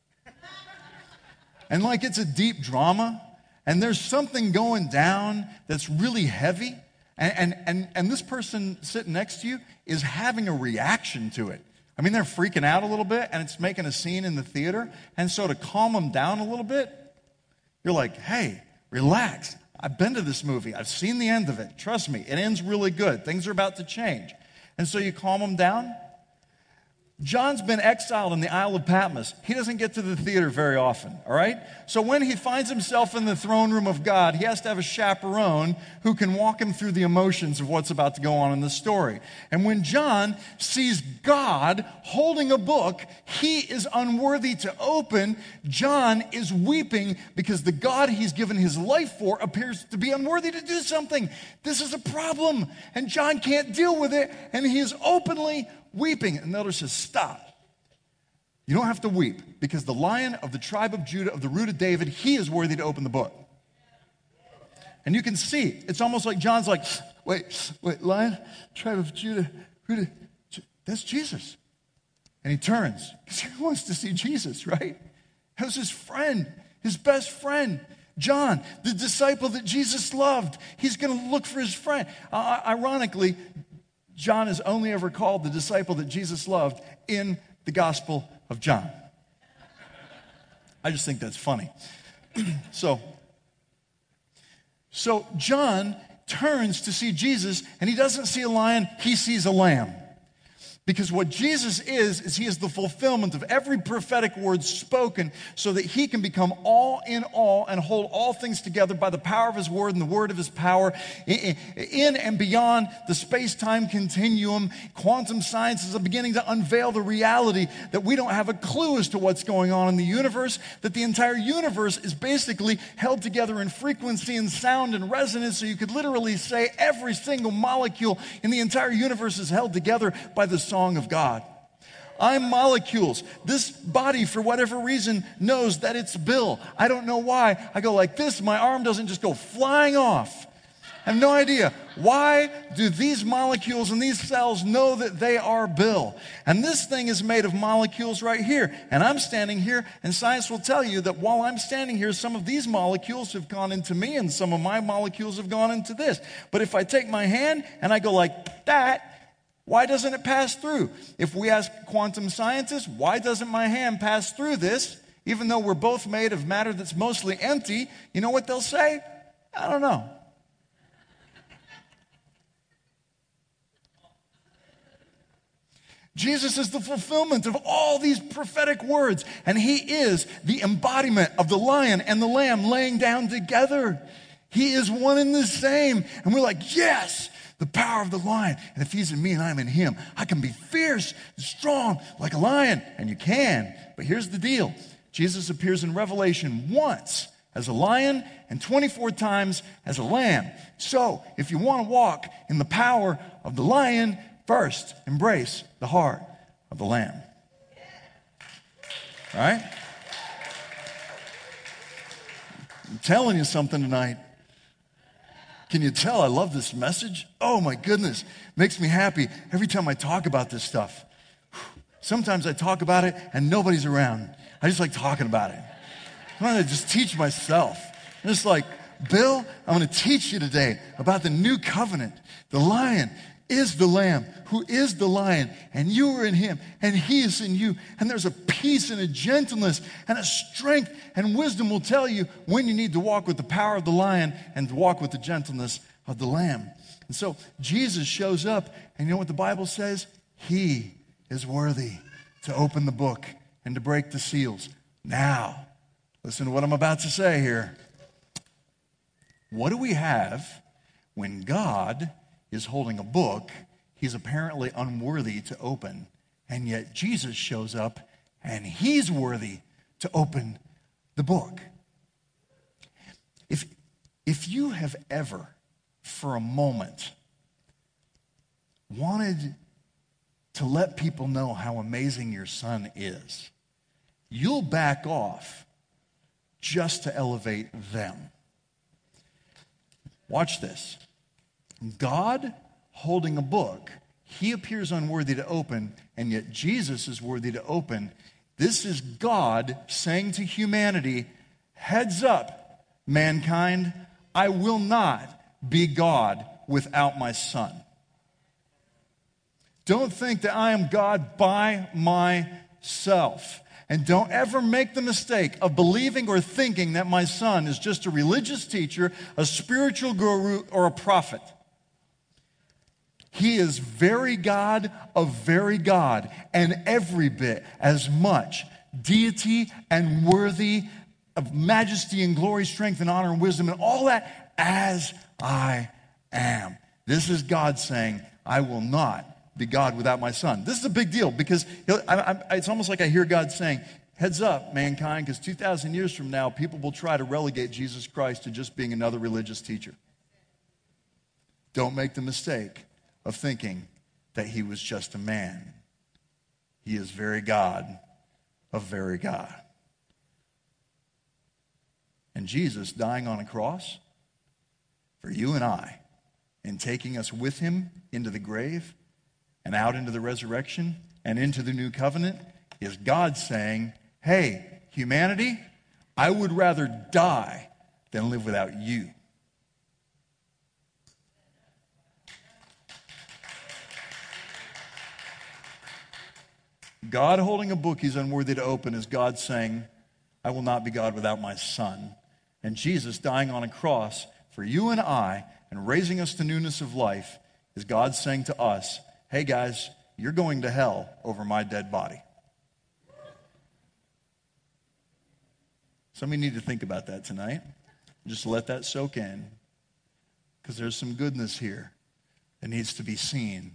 And like it's a deep drama, and there's something going down that's really heavy, and, and, and, and this person sitting next to you is having a reaction to it. I mean, they're freaking out a little bit, and it's making a scene in the theater, and so to calm them down a little bit, you're like, "Hey, relax. I've been to this movie. I've seen the end of it. Trust me, it ends really good. Things are about to change." And so you calm them down. John's been exiled in the Isle of Patmos. He doesn't get to the theater very often, all right? So when he finds himself in the throne room of God, he has to have a chaperone who can walk him through the emotions of what's about to go on in the story. And when John sees God holding a book he is unworthy to open, John is weeping because the God he's given his life for appears to be unworthy to do something. This is a problem, and John can't deal with it, and he is openly weeping. And the elder says, "Stop. You don't have to weep, because the Lion of the tribe of Judah, of the root of David, he is worthy to open the book." And you can see, it's almost like John's like, wait, wait, Lion, tribe of Judah, root of, that's Jesus. And he turns, because he wants to see Jesus, right? That was his friend, his best friend, John, the disciple that Jesus loved. He's going to look for his friend. Uh, ironically, John is only ever called the disciple that Jesus loved in the Gospel of John. I just think that's funny. so, so John turns to see Jesus, and he doesn't see a lion, he sees a lamb. Because what Jesus is, is he is the fulfillment of every prophetic word spoken so that he can become all in all and hold all things together by the power of his word and the word of his power in and beyond the space-time continuum. Quantum science is beginning to unveil the reality that we don't have a clue as to what's going on in the universe, that the entire universe is basically held together in frequency and sound and resonance, so you could literally say every single molecule in the entire universe is held together by the song of God. I'm molecules. This body, for whatever reason, knows that it's Bill. I don't know why. I go like this, my arm doesn't just go flying off. I have no idea. Why do these molecules and these cells know that they are Bill? And this thing is made of molecules right here. And I'm standing here, and science will tell you that while I'm standing here, some of these molecules have gone into me, and some of my molecules have gone into this. But if I take my hand and I go like that, why doesn't it pass through? If we ask quantum scientists, why doesn't my hand pass through this, even though we're both made of matter that's mostly empty, you know what they'll say? I don't know. Jesus is the fulfillment of all these prophetic words, and he is the embodiment of the lion and the lamb laying down together. He is one and the same. And we're like, yes, the power of the lion. And if he's in me and I'm in him, I can be fierce and strong like a lion. And you can. But here's the deal. Jesus appears in Revelation once as a lion and twenty-four times as a lamb. So if you want to walk in the power of the lion, first embrace the heart of the lamb. All right? I'm telling you something tonight. Can you tell I love this message? Oh my goodness, makes me happy every time I talk about this stuff. Sometimes I talk about it and nobody's around. I just like talking about it. I want to just teach myself. I'm just like, Bill, I'm going to teach you today about the new covenant. The lion is the lamb who is the lion, and you are in him, and he is in you. And there's a peace and a gentleness and a strength, and wisdom will tell you when you need to walk with the power of the lion and to walk with the gentleness of the lamb. And so Jesus shows up, and you know what the Bible says? He is worthy to open the book and to break the seals. Now, listen to what I'm about to say here. What do we have when God is holding a book he's apparently unworthy to open, and yet Jesus shows up and he's worthy to open the book? If, if you have ever, for a moment, wanted to let people know how amazing your son is, you'll back off just to elevate them. Watch this. God holding a book he appears unworthy to open, and yet Jesus is worthy to open. This is God saying to humanity, heads up, mankind, I will not be God without my son. Don't think that I am God by myself. And don't ever make the mistake of believing or thinking that my son is just a religious teacher, a spiritual guru, or a prophet. He is very God of very God, and every bit as much deity and worthy of majesty and glory, strength and honor and wisdom and all that as I am. This is God saying, I will not be God without my son. This is a big deal because I, I, it's almost like I hear God saying, heads up, mankind, because two thousand years from now, people will try to relegate Jesus Christ to just being another religious teacher. Don't make the mistake of thinking that he was just a man. He is very God of very God. And Jesus dying on a cross for you and I and taking us with him into the grave and out into the resurrection and into the new covenant is God saying, hey, humanity, I would rather die than live without you. God holding a book he's unworthy to open is God saying, I will not be God without my son. And Jesus dying on a cross for you and I and raising us to newness of life is God saying to us, hey guys, you're going to hell over my dead body. Some of you need to think about that tonight. Just let that soak in, because there's some goodness here that needs to be seen.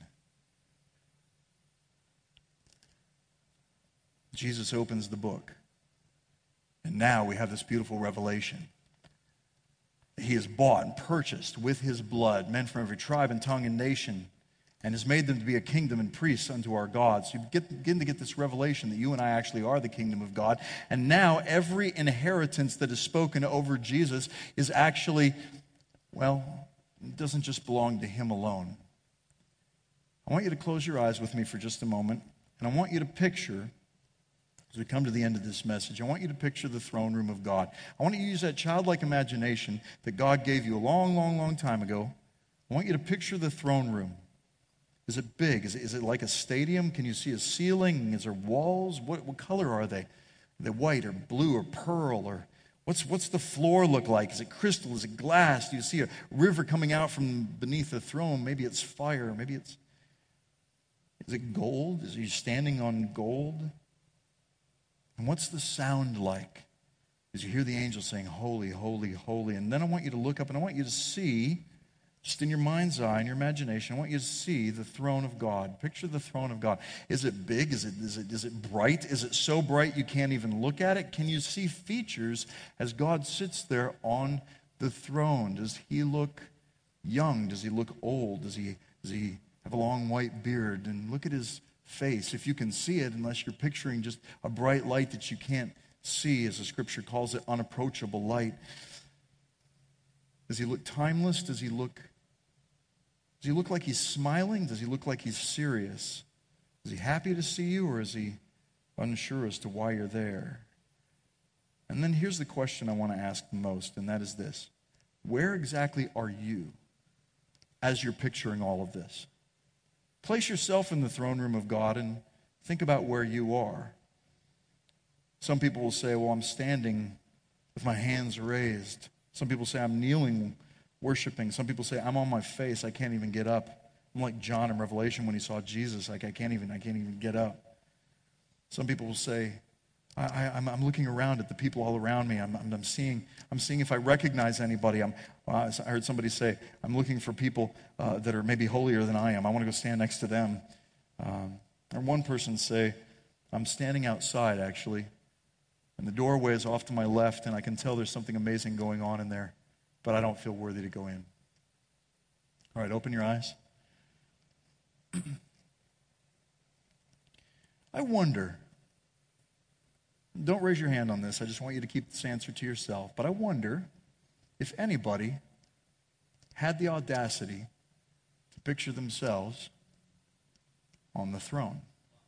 Jesus opens the book, and now we have this beautiful revelation. He has bought and purchased with his blood men from every tribe and tongue and nation, and has made them to be a kingdom and priests unto our God. So you get, begin to get this revelation that you and I actually are the kingdom of God. And now every inheritance that is spoken over Jesus is actually, well, it doesn't just belong to him alone. I want you to close your eyes with me for just a moment, and I want you to picture, as we come to the end of this message, I want you to picture the throne room of God. I want you to use that childlike imagination that God gave you a long, long, long time ago. I want you to picture the throne room. Is it big? Is it, is it like a stadium? Can you see a ceiling? Is there walls? What, what color are they? Are they white or blue or pearl? Or what's, what's the floor look like? Is it crystal? Is it glass? Do you see a river coming out from beneath the throne? Maybe it's fire. Maybe it's... Is it gold? Is he standing on gold? And what's the sound like? As you hear the angels saying, holy, holy, holy. And then I want you to look up and I want you to see, just in your mind's eye, in your imagination, I want you to see the throne of God. Picture the throne of God. Is it big? Is it, is it, is it bright? Is it so bright you can't even look at it? Can you see features as God sits there on the throne? Does he look young? Does he look old? Does he, does he have a long white beard? And look at his face, if you can see it, unless you're picturing just a bright light that you can't see, as the scripture calls it, unapproachable light. Does he look timeless? Does he look, does he look like he's smiling? Does he look like he's serious? Is he happy to see you, or is he unsure as to why you're there? And then here's the question I want to ask the most, and that is this. Where exactly are you as you're picturing all of this? Place yourself in the throne room of God and think about where you are. Some people will say, well, I'm standing with my hands raised. Some people say I'm kneeling, worshiping. Some people say I'm on my face. I can't even get up. I'm like John in Revelation when he saw Jesus. Like I can't even, I can't even get up. Some people will say, I, I, I'm, I'm looking around at the people all around me. I'm, I'm, I'm seeing, I'm seeing if I recognize anybody. I'm, uh, I heard somebody say, I'm looking for people uh, that are maybe holier than I am. I want to go stand next to them. Um, or one person say, I'm standing outside actually, and the doorway is off to my left, and I can tell there's something amazing going on in there, but I don't feel worthy to go in. All right, open your eyes. I wonder, don't raise your hand on this, I just want you to keep this answer to yourself, but I wonder if anybody had the audacity to picture themselves on the throne.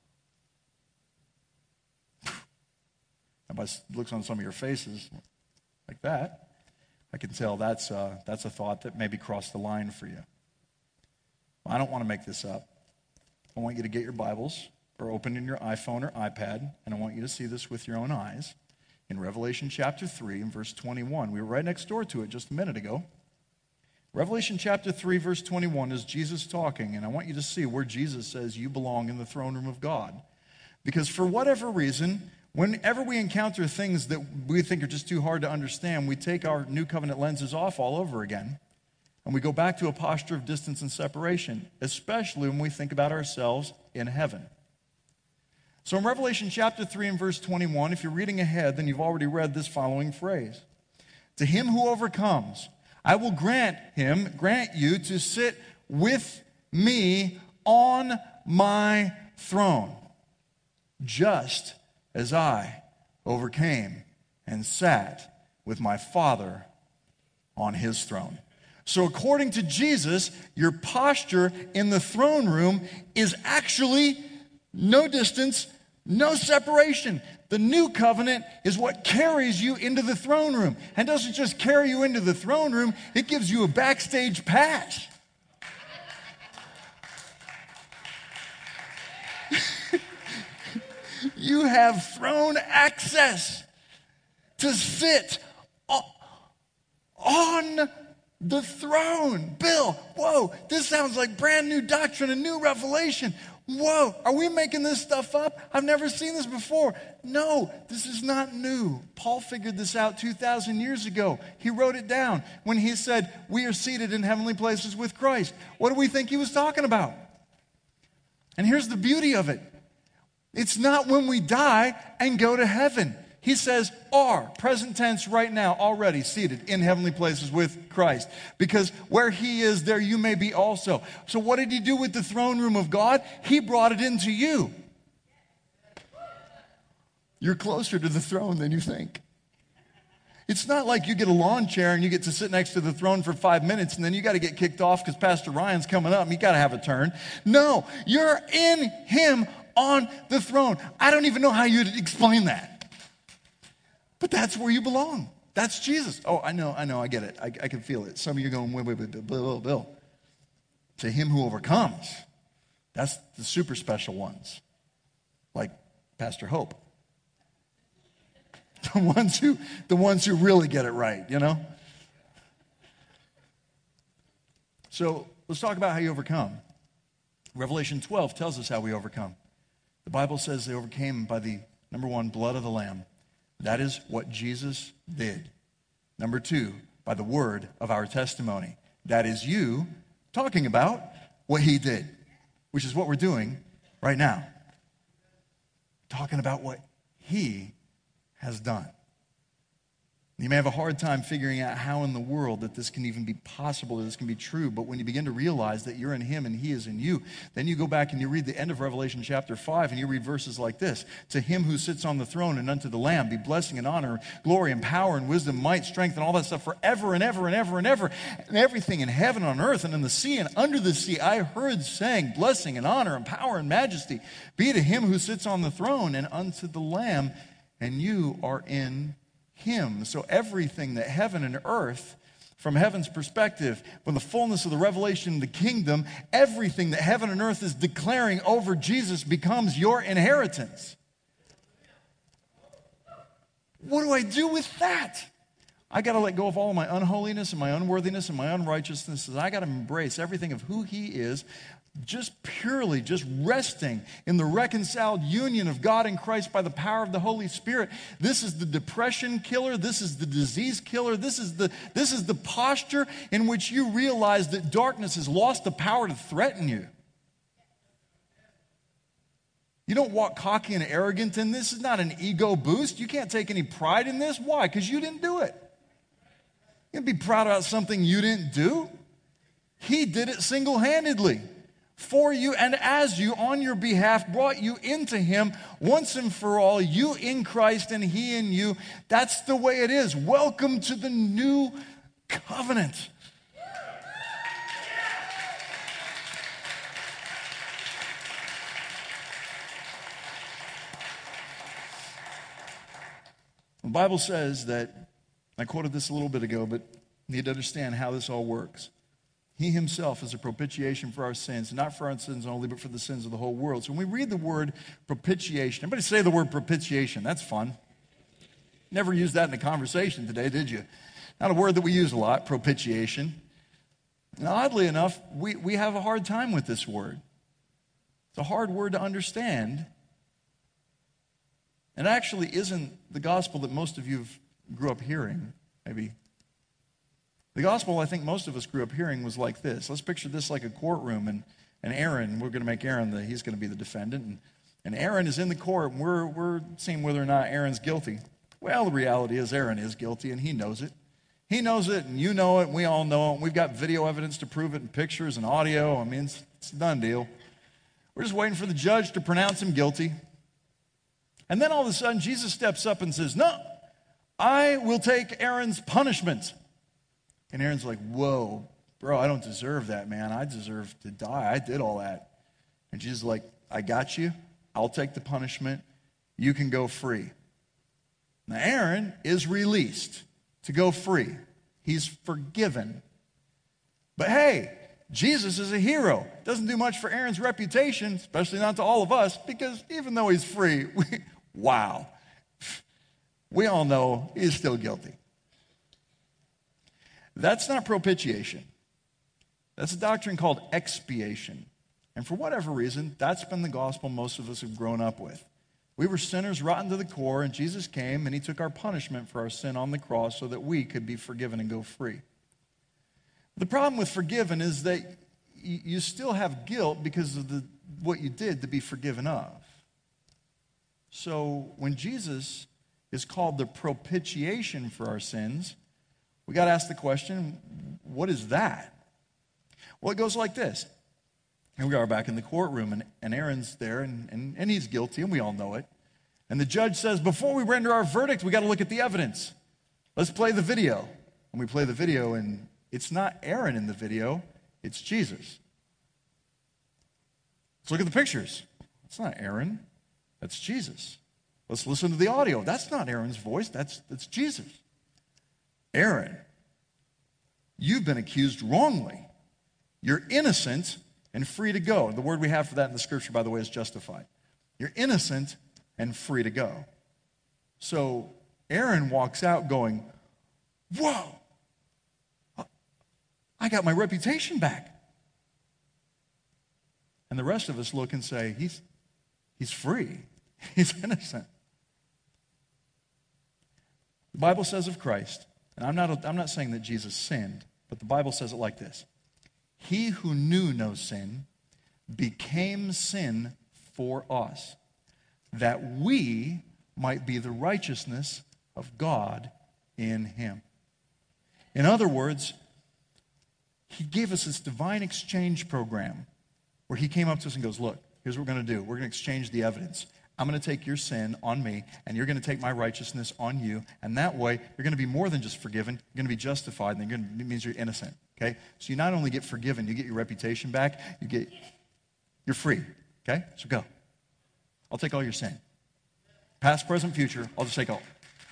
And by looks on some of your faces like that, I can tell that's uh, that's a thought that maybe crossed the line for you. Well, I don't want to make this up. I want you to get your Bibles or open in your iPhone or iPad, and I want you to see this with your own eyes. In Revelation chapter three and verse twenty-one, we were right next door to it just a minute ago. Revelation chapter three, verse twenty-one is Jesus talking, and I want you to see where Jesus says you belong in the throne room of God. Because for whatever reason, whenever we encounter things that we think are just too hard to understand, we take our new covenant lenses off all over again, and we go back to a posture of distance and separation, especially when we think about ourselves in heaven. So in Revelation chapter three and verse twenty-one, if you're reading ahead, then you've already read this following phrase. To him who overcomes, I will grant him, grant you to sit with me on my throne, just as I overcame and sat with my Father on his throne. So according to Jesus, your posture in the throne room is actually no distance, no separation. The new covenant is what carries you into the throne room. And doesn't just carry you into the throne room, it gives you a backstage pass. You have throne access to sit on the throne. Bill, whoa, this sounds like brand new doctrine, a new revelation. Whoa, are we making this stuff up? I've never seen this before. No, this is not new. Paul figured this out two thousand years ago. He wrote it down when he said, we are seated in heavenly places with Christ. What do we think he was talking about? And here's the beauty of it. It's not when we die and go to heaven. He says, are, present tense right now, already seated in heavenly places with Christ. Because where he is, there you may be also. So what did he do with the throne room of God? He brought it into you. You're closer to the throne than you think. It's not like you get a lawn chair and you get to sit next to the throne for five minutes and then you got to get kicked off because Pastor Ryan's coming up and you got to have a turn. No, you're in him on the throne. I don't even know how you'd explain that. But that's where you belong. That's Jesus. Oh, I know, I know, I get it. I, I can feel it. Some of you are going, wait, wait, wait, Bill, Bill, Bill. To him who overcomes. That's the super special ones. Like Pastor Hope. The ones who, the ones who really get it right, you know? So let's talk about how you overcome. Revelation twelve tells us how we overcome. The Bible says they overcame by the, number one, blood of the Lamb. That is what Jesus did. Number two, by the word of our testimony. That is you talking about what he did, which is what we're doing right now. Talking about what he has done. You may have a hard time figuring out how in the world that this can even be possible, that this can be true. But when you begin to realize that you're in him and he is in you, then you go back and you read the end of Revelation chapter five and you read verses like this. To him who sits on the throne and unto the Lamb be blessing and honor, glory and power and wisdom, might, strength, and all that stuff forever and ever and ever and ever. And everything in heaven, on earth, and in the sea and under the sea, I heard saying, blessing and honor and power and majesty be to him who sits on the throne and unto the Lamb. And you are in him. So everything that heaven and earth, from heaven's perspective, from the fullness of the revelation of the kingdom, everything that heaven and earth is declaring over Jesus becomes your inheritance. What do I do with that? I got to let go of all of my unholiness and my unworthiness and my unrighteousness. I got to embrace everything of who he is, just purely, just resting in the reconciled union of God and Christ by the power of the Holy Spirit. This is the depression killer. This is the disease killer. This is the, this is the posture in which you realize that darkness has lost the power to threaten you. You don't walk cocky and arrogant in this. This is not an ego boost. You can't take any pride in this. Why? Because you didn't do it. You can't be proud about something you didn't do. He did it single-handedly. For you and as you, on your behalf, brought you into him once and for all, you in Christ and he in you. That's the way it is. Welcome to the new covenant. The Bible says that, I quoted this a little bit ago, but you need to understand how this all works. He himself is a propitiation for our sins, not for our sins only, but for the sins of the whole world. So when we read the word propitiation, everybody say the word propitiation. That's fun. Never used that in a conversation today, did you? Not a word that we use a lot, propitiation. Now, oddly enough, we, we have a hard time with this word. It's a hard word to understand. And it actually isn't the gospel that most of you grew up hearing, maybe. The gospel I think most of us grew up hearing was like this. Let's picture this like a courtroom, and, and Aaron, we're going to make Aaron, the, he's going to be the defendant, and, and Aaron is in the court, and we're, we're seeing whether or not Aaron's guilty. Well, the reality is Aaron is guilty, and he knows it. He knows it, and you know it, and we all know it, and we've got video evidence to prove it, and pictures and audio. I mean, it's, it's a done deal. We're just waiting for the judge to pronounce him guilty. And then all of a sudden, Jesus steps up and says, no, I will take Aaron's punishment. And Aaron's like, whoa, bro, I don't deserve that, man. I deserve to die. I did all that. And Jesus is like, I got you. I'll take the punishment. You can go free. Now, Aaron is released to go free. He's forgiven. But hey, Jesus is a hero. Doesn't do much for Aaron's reputation, especially not to all of us, because even though he's free, we, wow, we all know he's still guilty. That's not propitiation. That's a doctrine called expiation. And for whatever reason, that's been the gospel most of us have grown up with. We were sinners rotten to the core, and Jesus came and he took our punishment for our sin on the cross so that we could be forgiven and go free. The problem with forgiven is that you still have guilt because of the, what you did to be forgiven of. So when Jesus is called the propitiation for our sins, we got to ask the question, what is that? Well, it goes like this. Here we are back in the courtroom, and, and Aaron's there, and, and, and he's guilty, and we all know it. And the judge says, before we render our verdict, we got to look at the evidence. Let's play the video. And we play the video, and it's not Aaron in the video, it's Jesus. Let's look at the pictures. It's not Aaron, that's Jesus. Let's listen to the audio. That's not Aaron's voice, that's, that's Jesus. Aaron, you've been accused wrongly. You're innocent and free to go. The word we have for that in the scripture, by the way, is justified. You're innocent and free to go. So Aaron walks out going, whoa, I got my reputation back. And the rest of us look and say, he's, he's free. He's innocent. The Bible says of Christ, and I'm not, I'm not saying that Jesus sinned, but the Bible says it like this. He who knew no sin became sin for us, that we might be the righteousness of God in him. In other words, he gave us this divine exchange program where he came up to us and goes, look, here's what we're going to do. We're going to exchange the evidence. I'm going to take your sin on me, and you're going to take my righteousness on you, and that way you're going to be more than just forgiven. You're going to be justified, and you're going to, it means you're innocent, okay? So you not only get forgiven, you get your reputation back, you get, you're free, okay? So go. I'll take all your sin. Past, present, future, I'll just take all.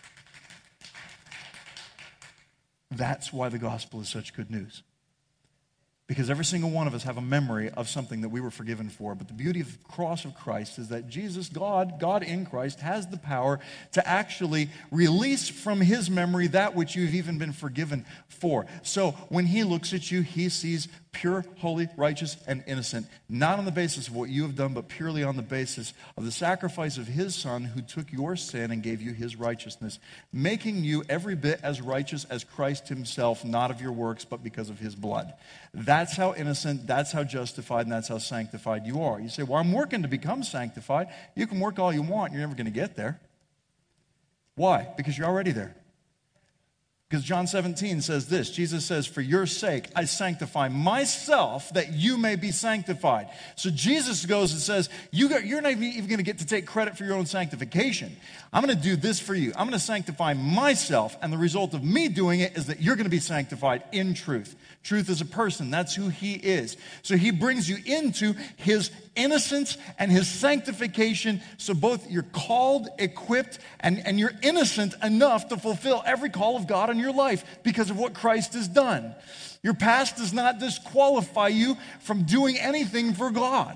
That's why the gospel is such good news. Because every single one of us have a memory of something that we were forgiven for. But the beauty of the cross of Christ is that Jesus, God, God in Christ, has the power to actually release from his memory that which you've even been forgiven for. So when he looks at you, he sees pure, holy, righteous, and innocent, not on the basis of what you have done, but purely on the basis of the sacrifice of his Son who took your sin and gave you his righteousness, making you every bit as righteous as Christ himself, not of your works, but because of his blood. That's how innocent, that's how justified, and that's how sanctified you are. You say, well, I'm working to become sanctified. You can work all you want, you're never going to get there. Why? Because you're already there. Because John seventeen says this, Jesus says, for your sake, I sanctify myself that you may be sanctified. So Jesus goes and says, you got, you're not even going to get to take credit for your own sanctification. I'm going to do this for you. I'm going to sanctify myself, and the result of me doing it is that you're going to be sanctified in truth. Truth is a person. That's who he is. So he brings you into his innocence and his sanctification. So both you're called, equipped, and, and you're innocent enough to fulfill every call of God in your life because of what Christ has done. Your past does not disqualify you from doing anything for God.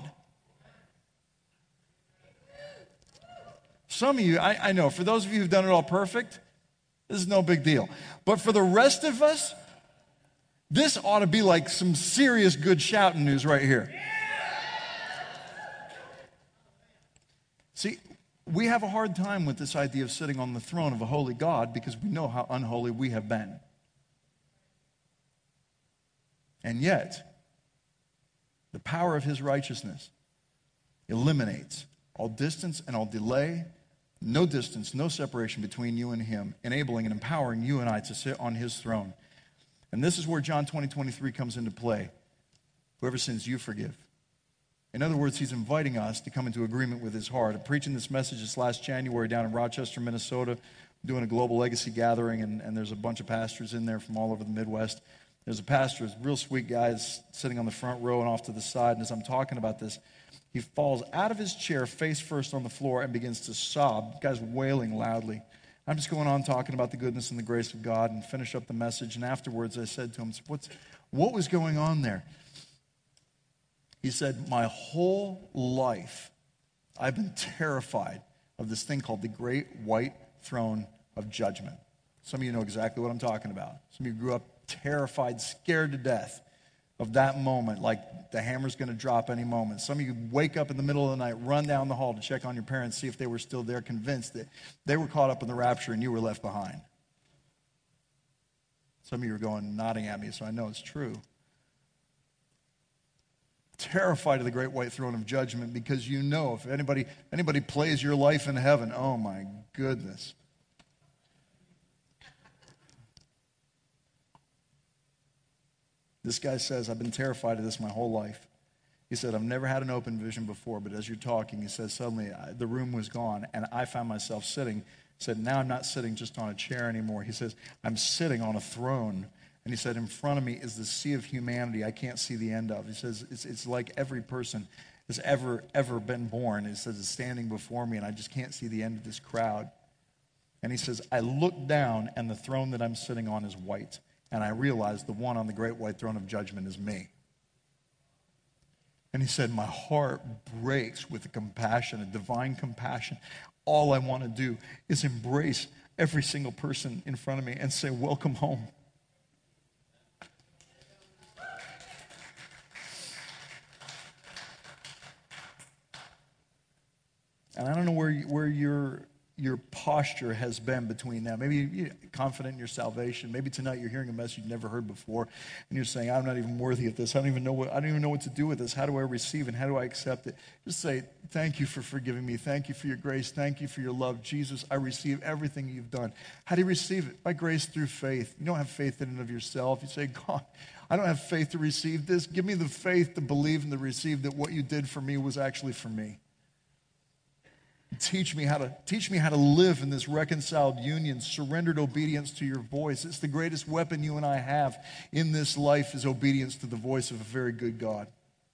Some of you, I, I know, for those of you who've done it all perfect, this is no big deal. But for the rest of us, this ought to be like some serious good shouting news right here. See, we have a hard time with this idea of sitting on the throne of a holy God because we know how unholy we have been. And yet, the power of his righteousness eliminates all distance and all delay, no distance, no separation between you and him, enabling and empowering you and I to sit on his throne. And this is where John twenty, twenty-three comes into play. Whoever sins, you forgive. In other words, he's inviting us to come into agreement with his heart. I'm preaching this message this last January down in Rochester, Minnesota, doing a global legacy gathering, and, and there's a bunch of pastors in there from all over the Midwest. There's a pastor, a real sweet guy, is sitting on the front row and off to the side, and as I'm talking about this, he falls out of his chair face first on the floor and begins to sob. The guy's wailing loudly. I'm just going on talking about the goodness and the grace of God and finish up the message. And afterwards I said to him, What's, what was going on there? He said, my whole life I've been terrified of this thing called the Great White Throne of Judgment. Some of you know exactly what I'm talking about. Some of you grew up terrified, scared to death of that moment, like the hammer's going to drop any moment. Some of you wake up in the middle of the night, run down the hall to check on your parents, see if they were still there, convinced that they were caught up in the rapture and you were left behind. Some of you are going, nodding at me, so I know it's true. Terrified of the great white throne of judgment because you know if anybody, anybody plays your life in heaven, oh my goodness. This guy says, I've been terrified of this my whole life. He said, I've never had an open vision before, but as you're talking, he says, suddenly I, the room was gone, and I found myself sitting. He said, now I'm not sitting just on a chair anymore. He says, I'm sitting on a throne. And he said, in front of me is the sea of humanity I can't see the end of. He says, it's, it's like every person has ever, ever been born. He says, it's standing before me, and I just can't see the end of this crowd. And he says, I look down, and the throne that I'm sitting on is white. And I realized the one on the great white throne of judgment is me. And he said, my heart breaks with a compassion, a divine compassion. All I want to do is embrace every single person in front of me and say, welcome home. And I don't know where, you, where you're your posture has been between that. Maybe you're confident in your salvation. Maybe tonight you're hearing a message you've never heard before, and you're saying, I'm not even worthy of this. I don't even know what I don't even know what to do with this. How do I receive it? How do I accept it? Just say, thank you for forgiving me. Thank you for your grace. Thank you for your love. Jesus, I receive everything you've done. How do you receive it? By grace through faith. You don't have faith in and of yourself. You say, God, I don't have faith to receive this. Give me the faith to believe and to receive that what you did for me was actually for me. Teach me how to teach me how to live in this reconciled union, surrendered obedience to your voice. It's the greatest weapon you and I have in this life is obedience to the voice of a very good God.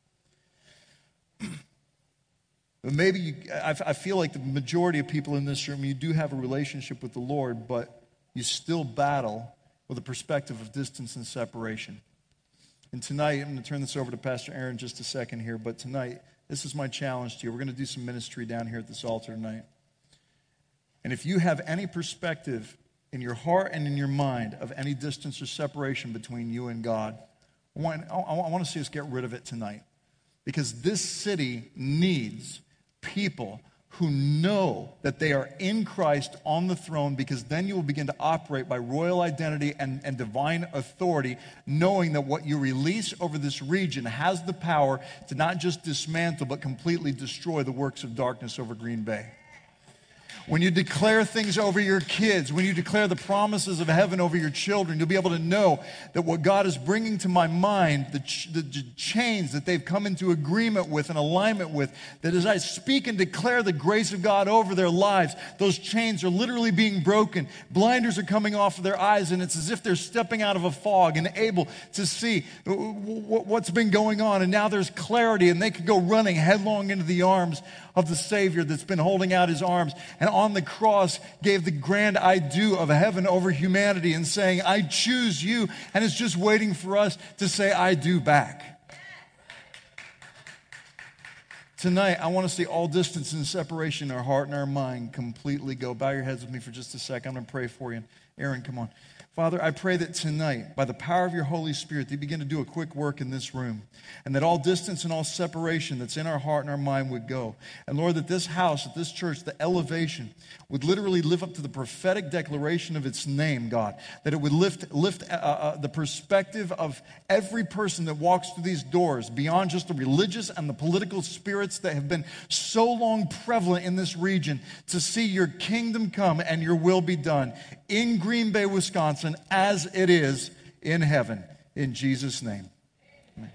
But maybe you, I, I feel like the majority of people in this room, you do have a relationship with the Lord, but you still battle with a perspective of distance and separation. And tonight, I'm going to turn this over to Pastor Aaron just a second here, but tonight, this is my challenge to you. We're going to do some ministry down here at this altar tonight. And if you have any perspective in your heart and in your mind of any distance or separation between you and God, I want, I want to see us get rid of it tonight. Because this city needs people who know that they are in Christ on the throne, because then you will begin to operate by royal identity and, and divine authority, knowing that what you release over this region has the power to not just dismantle, but completely destroy the works of darkness over Green Bay. When you declare things over your kids, when you declare the promises of heaven over your children, you'll be able to know that what God is bringing to my mind, the, ch- the chains that they've come into agreement with and alignment with, that as I speak and declare the grace of God over their lives, those chains are literally being broken. Blinders are coming off of their eyes, and it's as if they're stepping out of a fog and able to see what's been going on. And now there's clarity, and they could go running headlong into the arms of the Savior that's been holding out his arms and on the cross gave the grand I do of heaven over humanity and saying, I choose you, and it's just waiting for us to say, I do back. Tonight, I want to see all distance and separation in our heart and our mind completely go. Bow your heads with me for just a second. I'm going to pray for you. Aaron, come on. Father, I pray that tonight, by the power of your Holy Spirit, that you begin to do a quick work in this room, and that all distance and all separation that's in our heart and our mind would go. And Lord, that this house, that this church, the elevation, would literally live up to the prophetic declaration of its name, God. That it would lift, lift uh, uh, the perspective of every person that walks through these doors, beyond just the religious and the political spirits that have been so long prevalent in this region, to see your kingdom come and your will be done in Green Bay, Wisconsin, as it is in heaven. In Jesus' name. Amen.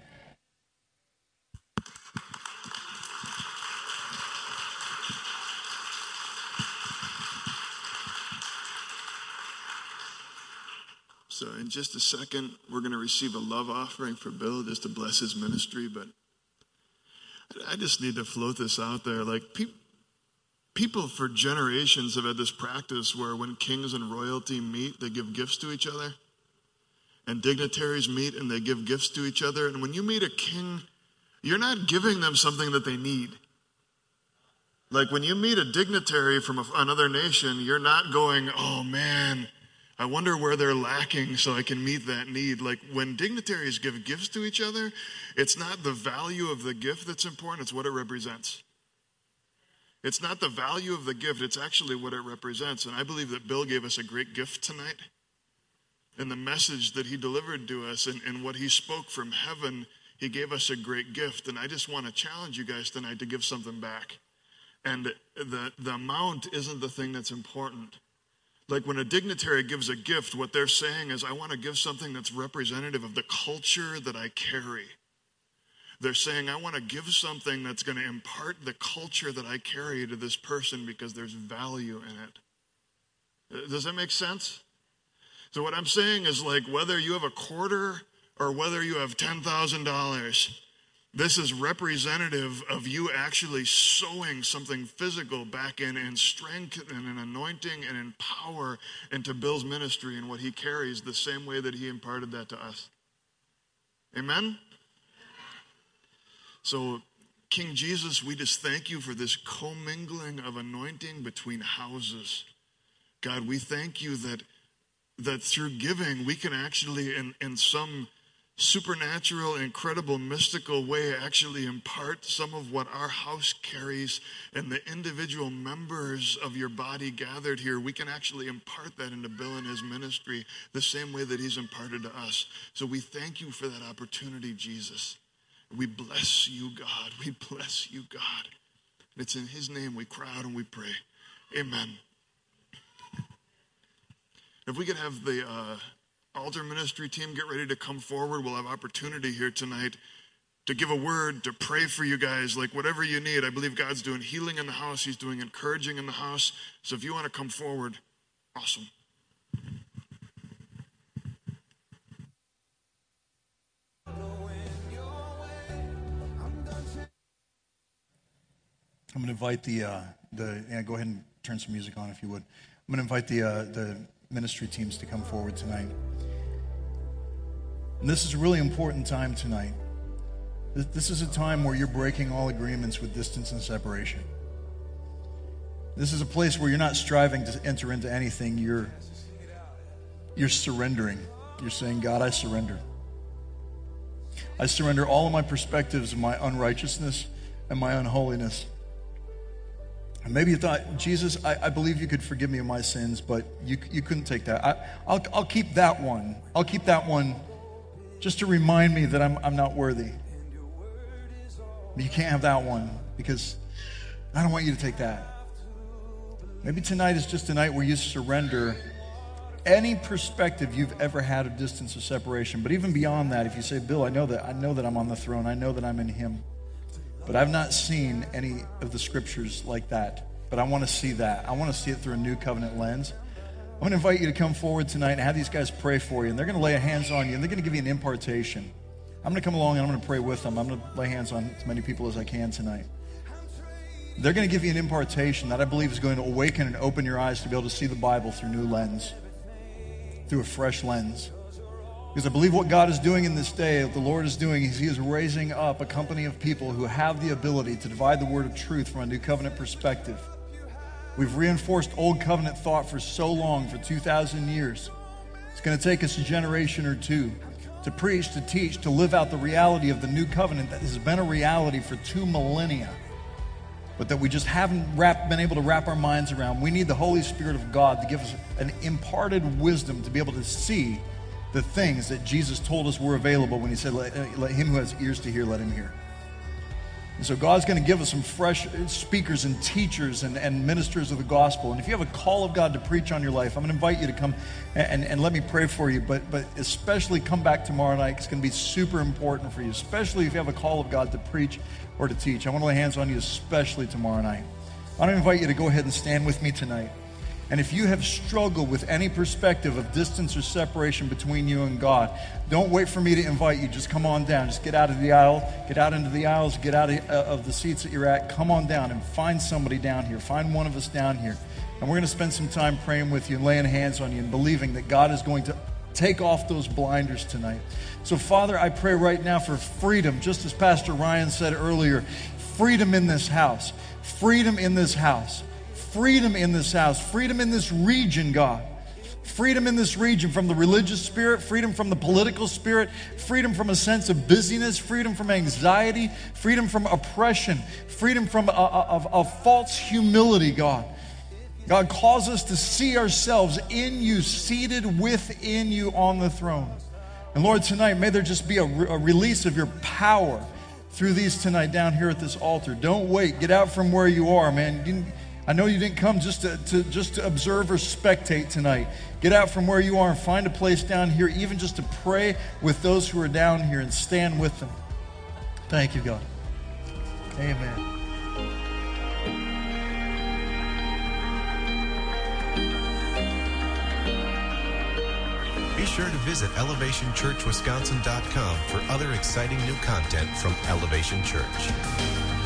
So in just a second, we're going to receive a love offering for Bill just to bless his ministry. But I just need to float this out there. Like pe- people for generations have had this practice where when kings and royalty meet, they give gifts to each other. And dignitaries meet and they give gifts to each other. And when you meet a king, you're not giving them something that they need. Like when you meet a dignitary from a, another nation, you're not going, oh man, I wonder where they're lacking so I can meet that need. Like when dignitaries give gifts to each other, it's not the value of the gift that's important, it's what it represents. It's not the value of the gift, it's actually what it represents. And I believe that Bill gave us a great gift tonight. And the message that he delivered to us and, and what he spoke from heaven, he gave us a great gift. And I just want to challenge you guys tonight to give something back. And the, the amount isn't the thing that's important. Like when a dignitary gives a gift, what they're saying is, I want to give something that's representative of the culture that I carry. They're saying, I want to give something that's going to impart the culture that I carry to this person because there's value in it. Does that make sense? So what I'm saying is, like, whether you have a quarter or whether you have ten thousand dollars, this is representative of you actually sowing something physical back in, in strength and in anointing and in power into Bill's ministry and what he carries the same way that he imparted that to us. Amen? So, King Jesus, we just thank you for this commingling of anointing between houses. God, we thank you that that through giving, we can actually, in, in some supernatural, incredible, mystical way actually impart some of what our house carries, and the individual members of your body gathered here, we can actually impart that into Bill and his ministry the same way that he's imparted to us. So we thank you for that opportunity, Jesus. We bless you, God. We bless you, God. And it's in his name we cry out and we pray. Amen. If we could have the uh, altar ministry team get ready to come forward, we'll have opportunity here tonight to give a word, to pray for you guys, like whatever you need. I believe God's doing healing in the house. He's doing encouraging in the house. So if you want to come forward, awesome. I'm going to invite the, uh, the yeah, go ahead and turn some music on if you would. I'm going to invite the, uh, the ministry teams to come forward tonight. And this is a really important time tonight. This is a time where you're breaking all agreements with distance and separation. This is a place where you're not striving to enter into anything. You're, you're surrendering. You're saying, God, I surrender. I surrender all of my perspectives of my unrighteousness and my unholiness. And maybe you thought, Jesus, I, I believe you could forgive me of my sins, but you you couldn't take that. I, I'll I'll keep that one. I'll keep that one just to remind me that I'm I'm not worthy. But you can't have that one because I don't want you to take that. Maybe tonight is just a night where you surrender any perspective you've ever had of distance or separation. But even beyond that, if you say, Bill, I know that I know that I'm on the throne. I know that I'm in him. But I've not seen any of the scriptures like that. But I want to see that. I want to see it through a new covenant lens. I'm going to invite you to come forward tonight and have these guys pray for you. And they're going to lay hands on you, and they're going to give you an impartation. I'm going to come along, and I'm going to pray with them. I'm going to lay hands on as many people as I can tonight. They're going to give you an impartation that I believe is going to awaken and open your eyes to be able to see the Bible through new lens, through a fresh lens. Because I believe what God is doing in this day, what the Lord is doing, is he is raising up a company of people who have the ability to divide the word of truth from a new covenant perspective. We've reinforced old covenant thought for so long, for two thousand years. It's going to take us a generation or two to preach, to teach, to live out the reality of the new covenant that has been a reality for two millennia, but that we just haven't wrap, been able to wrap our minds around. We need the Holy Spirit of God to give us an imparted wisdom to be able to see the things that Jesus told us were available when he said, let, let him who has ears to hear, let him hear. And so God's going to give us some fresh speakers and teachers and, and ministers of the gospel. And if you have a call of God to preach on your life, I'm going to invite you to come and, and let me pray for you. But, but especially come back tomorrow night. It's going to be super important for you, especially if you have a call of God to preach or to teach. I want to lay hands on you especially tomorrow night. I want to invite you to go ahead and stand with me tonight. And if you have struggled with any perspective of distance or separation between you and God, don't wait for me to invite you. Just come on down. Just get out of the aisle. Get out into the aisles. Get out of the seats that you're at. Come on down and find somebody down here. Find one of us down here. And we're going to spend some time praying with you and laying hands on you and believing that God is going to take off those blinders tonight. So, Father, I pray right now for freedom, just as Pastor Ryan said earlier, freedom in this house. Freedom in this house. Freedom in this house, freedom in this region, God. Freedom in this region from the religious spirit, freedom from the political spirit, freedom from a sense of busyness, freedom from anxiety, freedom from oppression, freedom from a, a, a false humility, God. God, cause us to see ourselves in you, seated within you on the throne. And Lord, tonight, may there just be a, a release of your power through these tonight down here at this altar. Don't wait. Get out from where you are, man. You, I know you didn't come just to, to just to observe or spectate tonight. Get out from where you are and find a place down here, even just to pray with those who are down here and stand with them. Thank you, God. Amen. Be sure to visit elevation church wisconsin dot com for other exciting new content from Elevation Church.